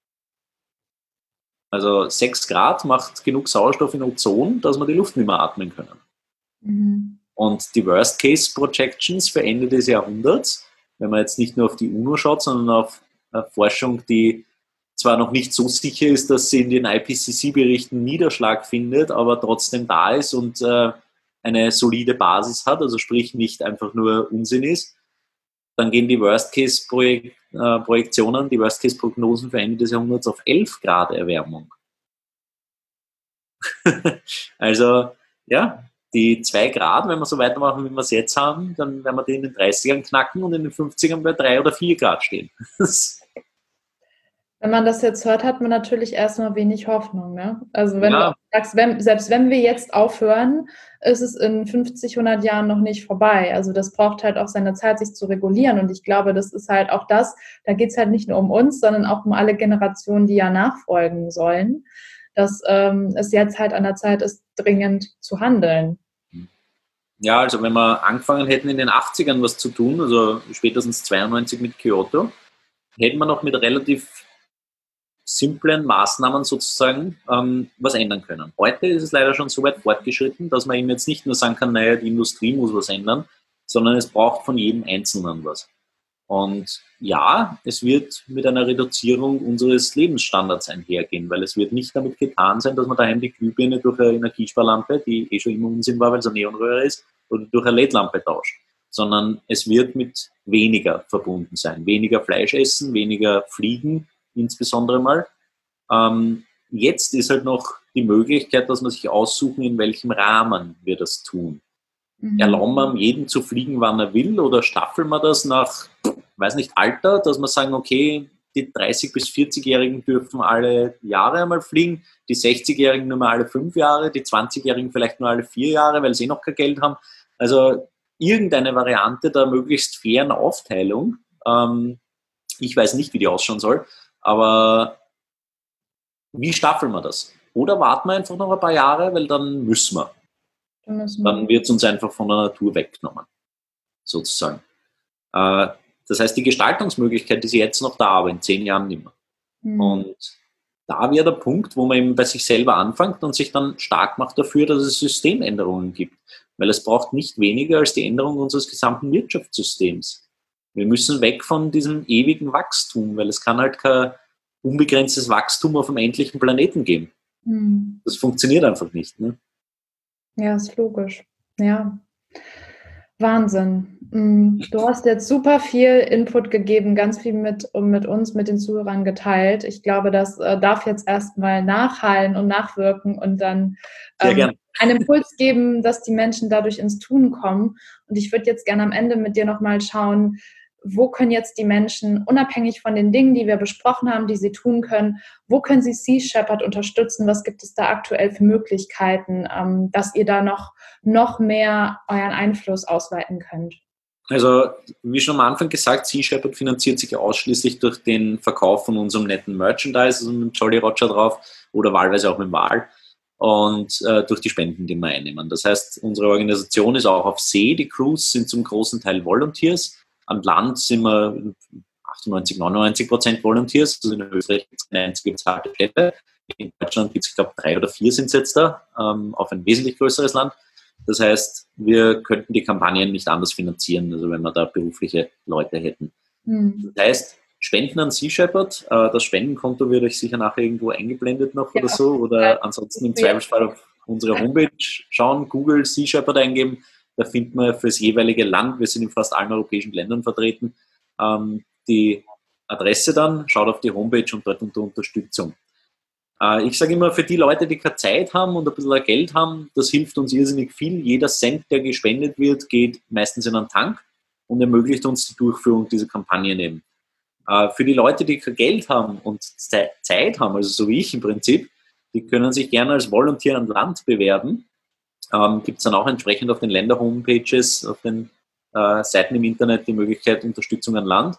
Also sechs Grad macht genug Sauerstoff in Ozon, dass wir die Luft nicht mehr atmen können. Mhm. Und die Worst-Case-Projections für Ende des Jahrhunderts, wenn man jetzt nicht nur auf die UNO schaut, sondern auf Forschung, die zwar noch nicht so sicher ist, dass sie in den I P C C-Berichten Niederschlag findet, aber trotzdem da ist und äh, eine solide Basis hat, also sprich nicht einfach nur Unsinn ist, dann gehen die Worst-Case-Projektionen, die Worst-Case-Prognosen für Ende des Jahrhunderts auf elf Grad Erwärmung. Also, ja, die zwei Grad, wenn wir so weitermachen, wie wir es jetzt haben, dann werden wir die in den dreißigern knacken und in den fünfzigern bei drei oder vier Grad stehen. Wenn man das jetzt hört, hat man natürlich erstmal wenig Hoffnung. Ne? Also wenn ja. du sagst, wenn, selbst wenn wir jetzt aufhören, ist es in fünfzig, hundert Jahren noch nicht vorbei. Also das braucht halt auch seine Zeit, sich zu regulieren. Und ich glaube, das ist halt auch das, da geht es halt nicht nur um uns, sondern auch um alle Generationen, die ja nachfolgen sollen, dass ähm, es jetzt halt an der Zeit ist, dringend zu handeln. Ja, also wenn wir angefangen hätten, in den achtzigern was zu tun, also spätestens zweiundneunzig mit Kyoto, hätten wir noch mit relativ simplen Maßnahmen sozusagen ähm, was ändern können. Heute ist es leider schon so weit fortgeschritten, dass man eben jetzt nicht nur sagen kann, naja, die Industrie muss was ändern, sondern es braucht von jedem Einzelnen was. Und ja, es wird mit einer Reduzierung unseres Lebensstandards einhergehen, weil es wird nicht damit getan sein, dass man daheim die Glühbirne durch eine Energiesparlampe, die eh schon immer Unsinn war, weil es eine Neonröhre ist, oder durch eine L E D-Lampe tauscht, sondern es wird mit weniger verbunden sein. Weniger Fleisch essen, weniger fliegen, insbesondere mal. Ähm, jetzt ist halt noch die Möglichkeit, dass man sich aussuchen, in welchem Rahmen wir das tun. Mhm. Erlauben wir jedem zu fliegen, wann er will, oder staffeln wir das nach, weiß nicht, Alter, dass wir sagen, okay, die dreißig- bis vierzig-Jährigen dürfen alle Jahre einmal fliegen, die sechzig-Jährigen nur mal alle fünf Jahre, die zwanzig-Jährigen vielleicht nur alle vier Jahre, weil sie eh noch kein Geld haben. Also irgendeine Variante der möglichst fairen Aufteilung. Ähm, ich weiß nicht, wie die ausschauen soll, aber wie staffeln wir das? Oder warten wir einfach noch ein paar Jahre, weil dann müssen wir. Dann, müssen wir. Dann wird es uns einfach von der Natur weggenommen, sozusagen. Äh, das heißt, die Gestaltungsmöglichkeit ist jetzt noch da, aber in zehn Jahren nicht mehr. Mhm. Und da wäre der Punkt, wo man eben bei sich selber anfängt und sich dann stark macht dafür, dass es Systemänderungen gibt. Weil es braucht nicht weniger als die Änderung unseres gesamten Wirtschaftssystems. Wir müssen weg von diesem ewigen Wachstum, weil es kann halt kein unbegrenztes Wachstum auf einem endlichen Planeten geben. Mhm. Das funktioniert einfach nicht. Ne? Ja, ist logisch. Ja. Wahnsinn. Du hast jetzt super viel Input gegeben, ganz viel mit, mit uns, mit den Zuhörern geteilt. Ich glaube, das äh, darf jetzt erstmal nachhallen und nachwirken und dann ähm, einen Impuls geben, dass die Menschen dadurch ins Tun kommen. Und ich würde jetzt gerne am Ende mit dir nochmal schauen, wo können jetzt die Menschen, unabhängig von den Dingen, die wir besprochen haben, die sie tun können, wo können sie Sea Shepherd unterstützen? Was gibt es da aktuell für Möglichkeiten, ähm, dass ihr da noch, noch mehr euren Einfluss ausweiten könnt? Also, wie schon am Anfang gesagt, Sea Shepherd finanziert sich ausschließlich durch den Verkauf von unserem netten Merchandise, also mit Jolly Roger drauf oder wahlweise auch mit Wal und äh, durch die Spenden, die wir einnehmen. Das heißt, unsere Organisation ist auch auf See. Die Crews sind zum großen Teil Volunteers. An Land sind wir achtundneunzig, neunundneunzig Prozent Volunteers. Also in Österreich gibt es keine einzige bezahlte Stelle. In Deutschland gibt es, ich glaube, drei oder vier sind es jetzt da, ähm, auf ein wesentlich größeres Land. Das heißt, wir könnten die Kampagnen nicht anders finanzieren, also wenn wir da berufliche Leute hätten. Mhm. Das heißt, Spenden an Sea Shepherd, äh, das Spendenkonto wird euch sicher nachher irgendwo eingeblendet noch ja, oder so. Oder ja. Ansonsten im Zweifelsfall auf unsere Homepage schauen, Google Sea Shepherd eingeben. Da findet man fürs jeweilige Land, wir sind in fast allen europäischen Ländern vertreten, ähm, die Adresse dann, schaut auf die Homepage und dort unter Unterstützung. Äh, ich sage immer, für die Leute, die keine Zeit haben und ein bisschen Geld haben, das hilft uns irrsinnig viel. Jeder Cent, der gespendet wird, geht meistens in einen Tank und ermöglicht uns die Durchführung dieser Kampagnen eben. Äh, für die Leute, die kein Geld haben und Zeit haben, also so wie ich im Prinzip, die können sich gerne als Volunteer an Land bewerben. Ähm, gibt es dann auch entsprechend auf den Länder-Homepages, auf den äh, Seiten im Internet die Möglichkeit Unterstützung an Land.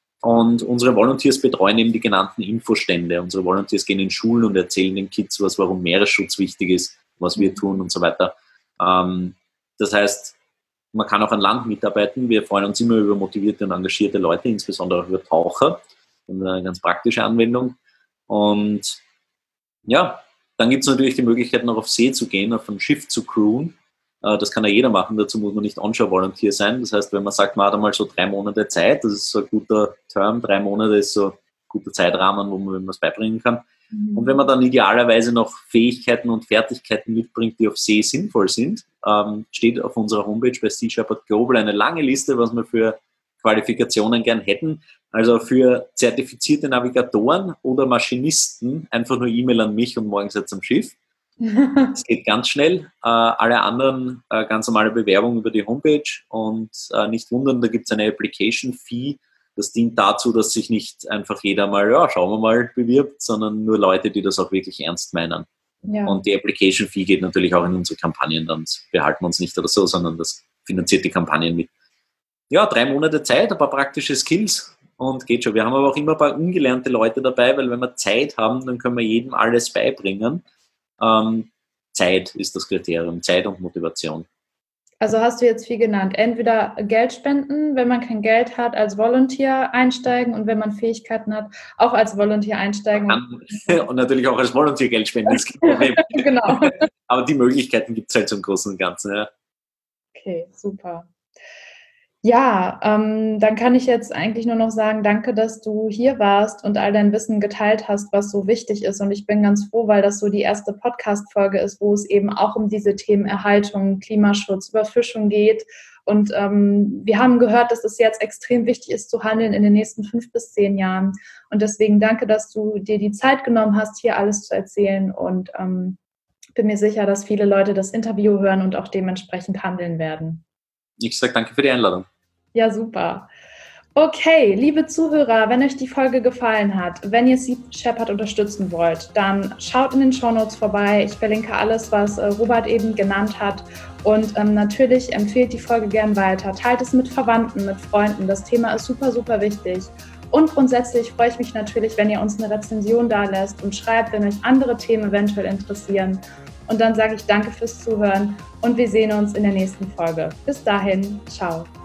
Und unsere Volunteers betreuen eben die genannten Infostände. Unsere Volunteers gehen in Schulen und erzählen den Kids was, warum Meeresschutz wichtig ist, was wir tun und so weiter. Ähm, das heißt, man kann auch an Land mitarbeiten. Wir freuen uns immer über motivierte und engagierte Leute, insbesondere auch über Taucher. Das ist eine ganz praktische Anwendung. Und ja, dann gibt es natürlich die Möglichkeit, noch auf See zu gehen, auf ein Schiff zu crewen. Das kann ja jeder machen, dazu muss man nicht Onshore-Volunteer sein. Das heißt, wenn man sagt, man hat einmal so drei Monate Zeit, das ist so ein guter Term, drei Monate ist so ein guter Zeitrahmen, wo man was beibringen kann. Mhm. Und wenn man dann idealerweise noch Fähigkeiten und Fertigkeiten mitbringt, die auf See sinnvoll sind, ähm, steht auf unserer Homepage bei Sea Shepherd Global eine lange Liste, was wir für Qualifikationen gern hätten. Also für zertifizierte Navigatoren oder Maschinisten einfach nur E-Mail an mich und morgen seid ihr am Schiff. Es geht ganz schnell. Äh, alle anderen äh, ganz normale Bewerbungen über die Homepage und äh, nicht wundern, da gibt es eine Application-Fee. Das dient dazu, dass sich nicht einfach jeder mal, ja, schauen wir mal, bewirbt, sondern nur Leute, die das auch wirklich ernst meinen. Ja. Und die Application-Fee geht natürlich auch in unsere Kampagnen, dann behalten wir uns nicht oder so, sondern das finanziert die Kampagnen mit. Ja, drei Monate Zeit, ein paar praktische Skills und geht schon. Wir haben aber auch immer ein paar ungelernte Leute dabei, weil wenn wir Zeit haben, dann können wir jedem alles beibringen. Ähm, Zeit ist das Kriterium, Zeit und Motivation. Also hast du jetzt viel genannt. Entweder Geld spenden, wenn man kein Geld hat, als Volunteer einsteigen und wenn man Fähigkeiten hat, auch als Volunteer einsteigen. Man kann, und natürlich auch als Volunteer Geld spenden, das gibt Problem. Genau. Aber die Möglichkeiten gibt es halt zum Großen und Ganzen. Ja. Okay, super. Ja, ähm, dann kann ich jetzt eigentlich nur noch sagen, danke, dass du hier warst und all dein Wissen geteilt hast, was so wichtig ist. Und ich bin ganz froh, weil das so die erste Podcast-Folge ist, wo es eben auch um diese Themen Erhaltung, Klimaschutz, Überfischung geht. Und ähm, wir haben gehört, dass es jetzt extrem wichtig ist, zu handeln in den nächsten fünf bis zehn Jahren. Und deswegen danke, dass du dir die Zeit genommen hast, hier alles zu erzählen. Und ähm, bin mir sicher, dass viele Leute das Interview hören und auch dementsprechend handeln werden. Ich sage danke für die Einladung. Ja, super. Okay, liebe Zuhörer, wenn euch die Folge gefallen hat, wenn ihr Sea Shepherd unterstützen wollt, dann schaut in den Shownotes vorbei. Ich verlinke alles, was Robert eben genannt hat. Und ähm, natürlich empfehlt die Folge gern weiter. Teilt es mit Verwandten, mit Freunden. Das Thema ist super, super wichtig. Und grundsätzlich freue ich mich natürlich, wenn ihr uns eine Rezension dalässt und schreibt, wenn euch andere Themen eventuell interessieren. Und dann sage ich danke fürs Zuhören und wir sehen uns in der nächsten Folge. Bis dahin, ciao.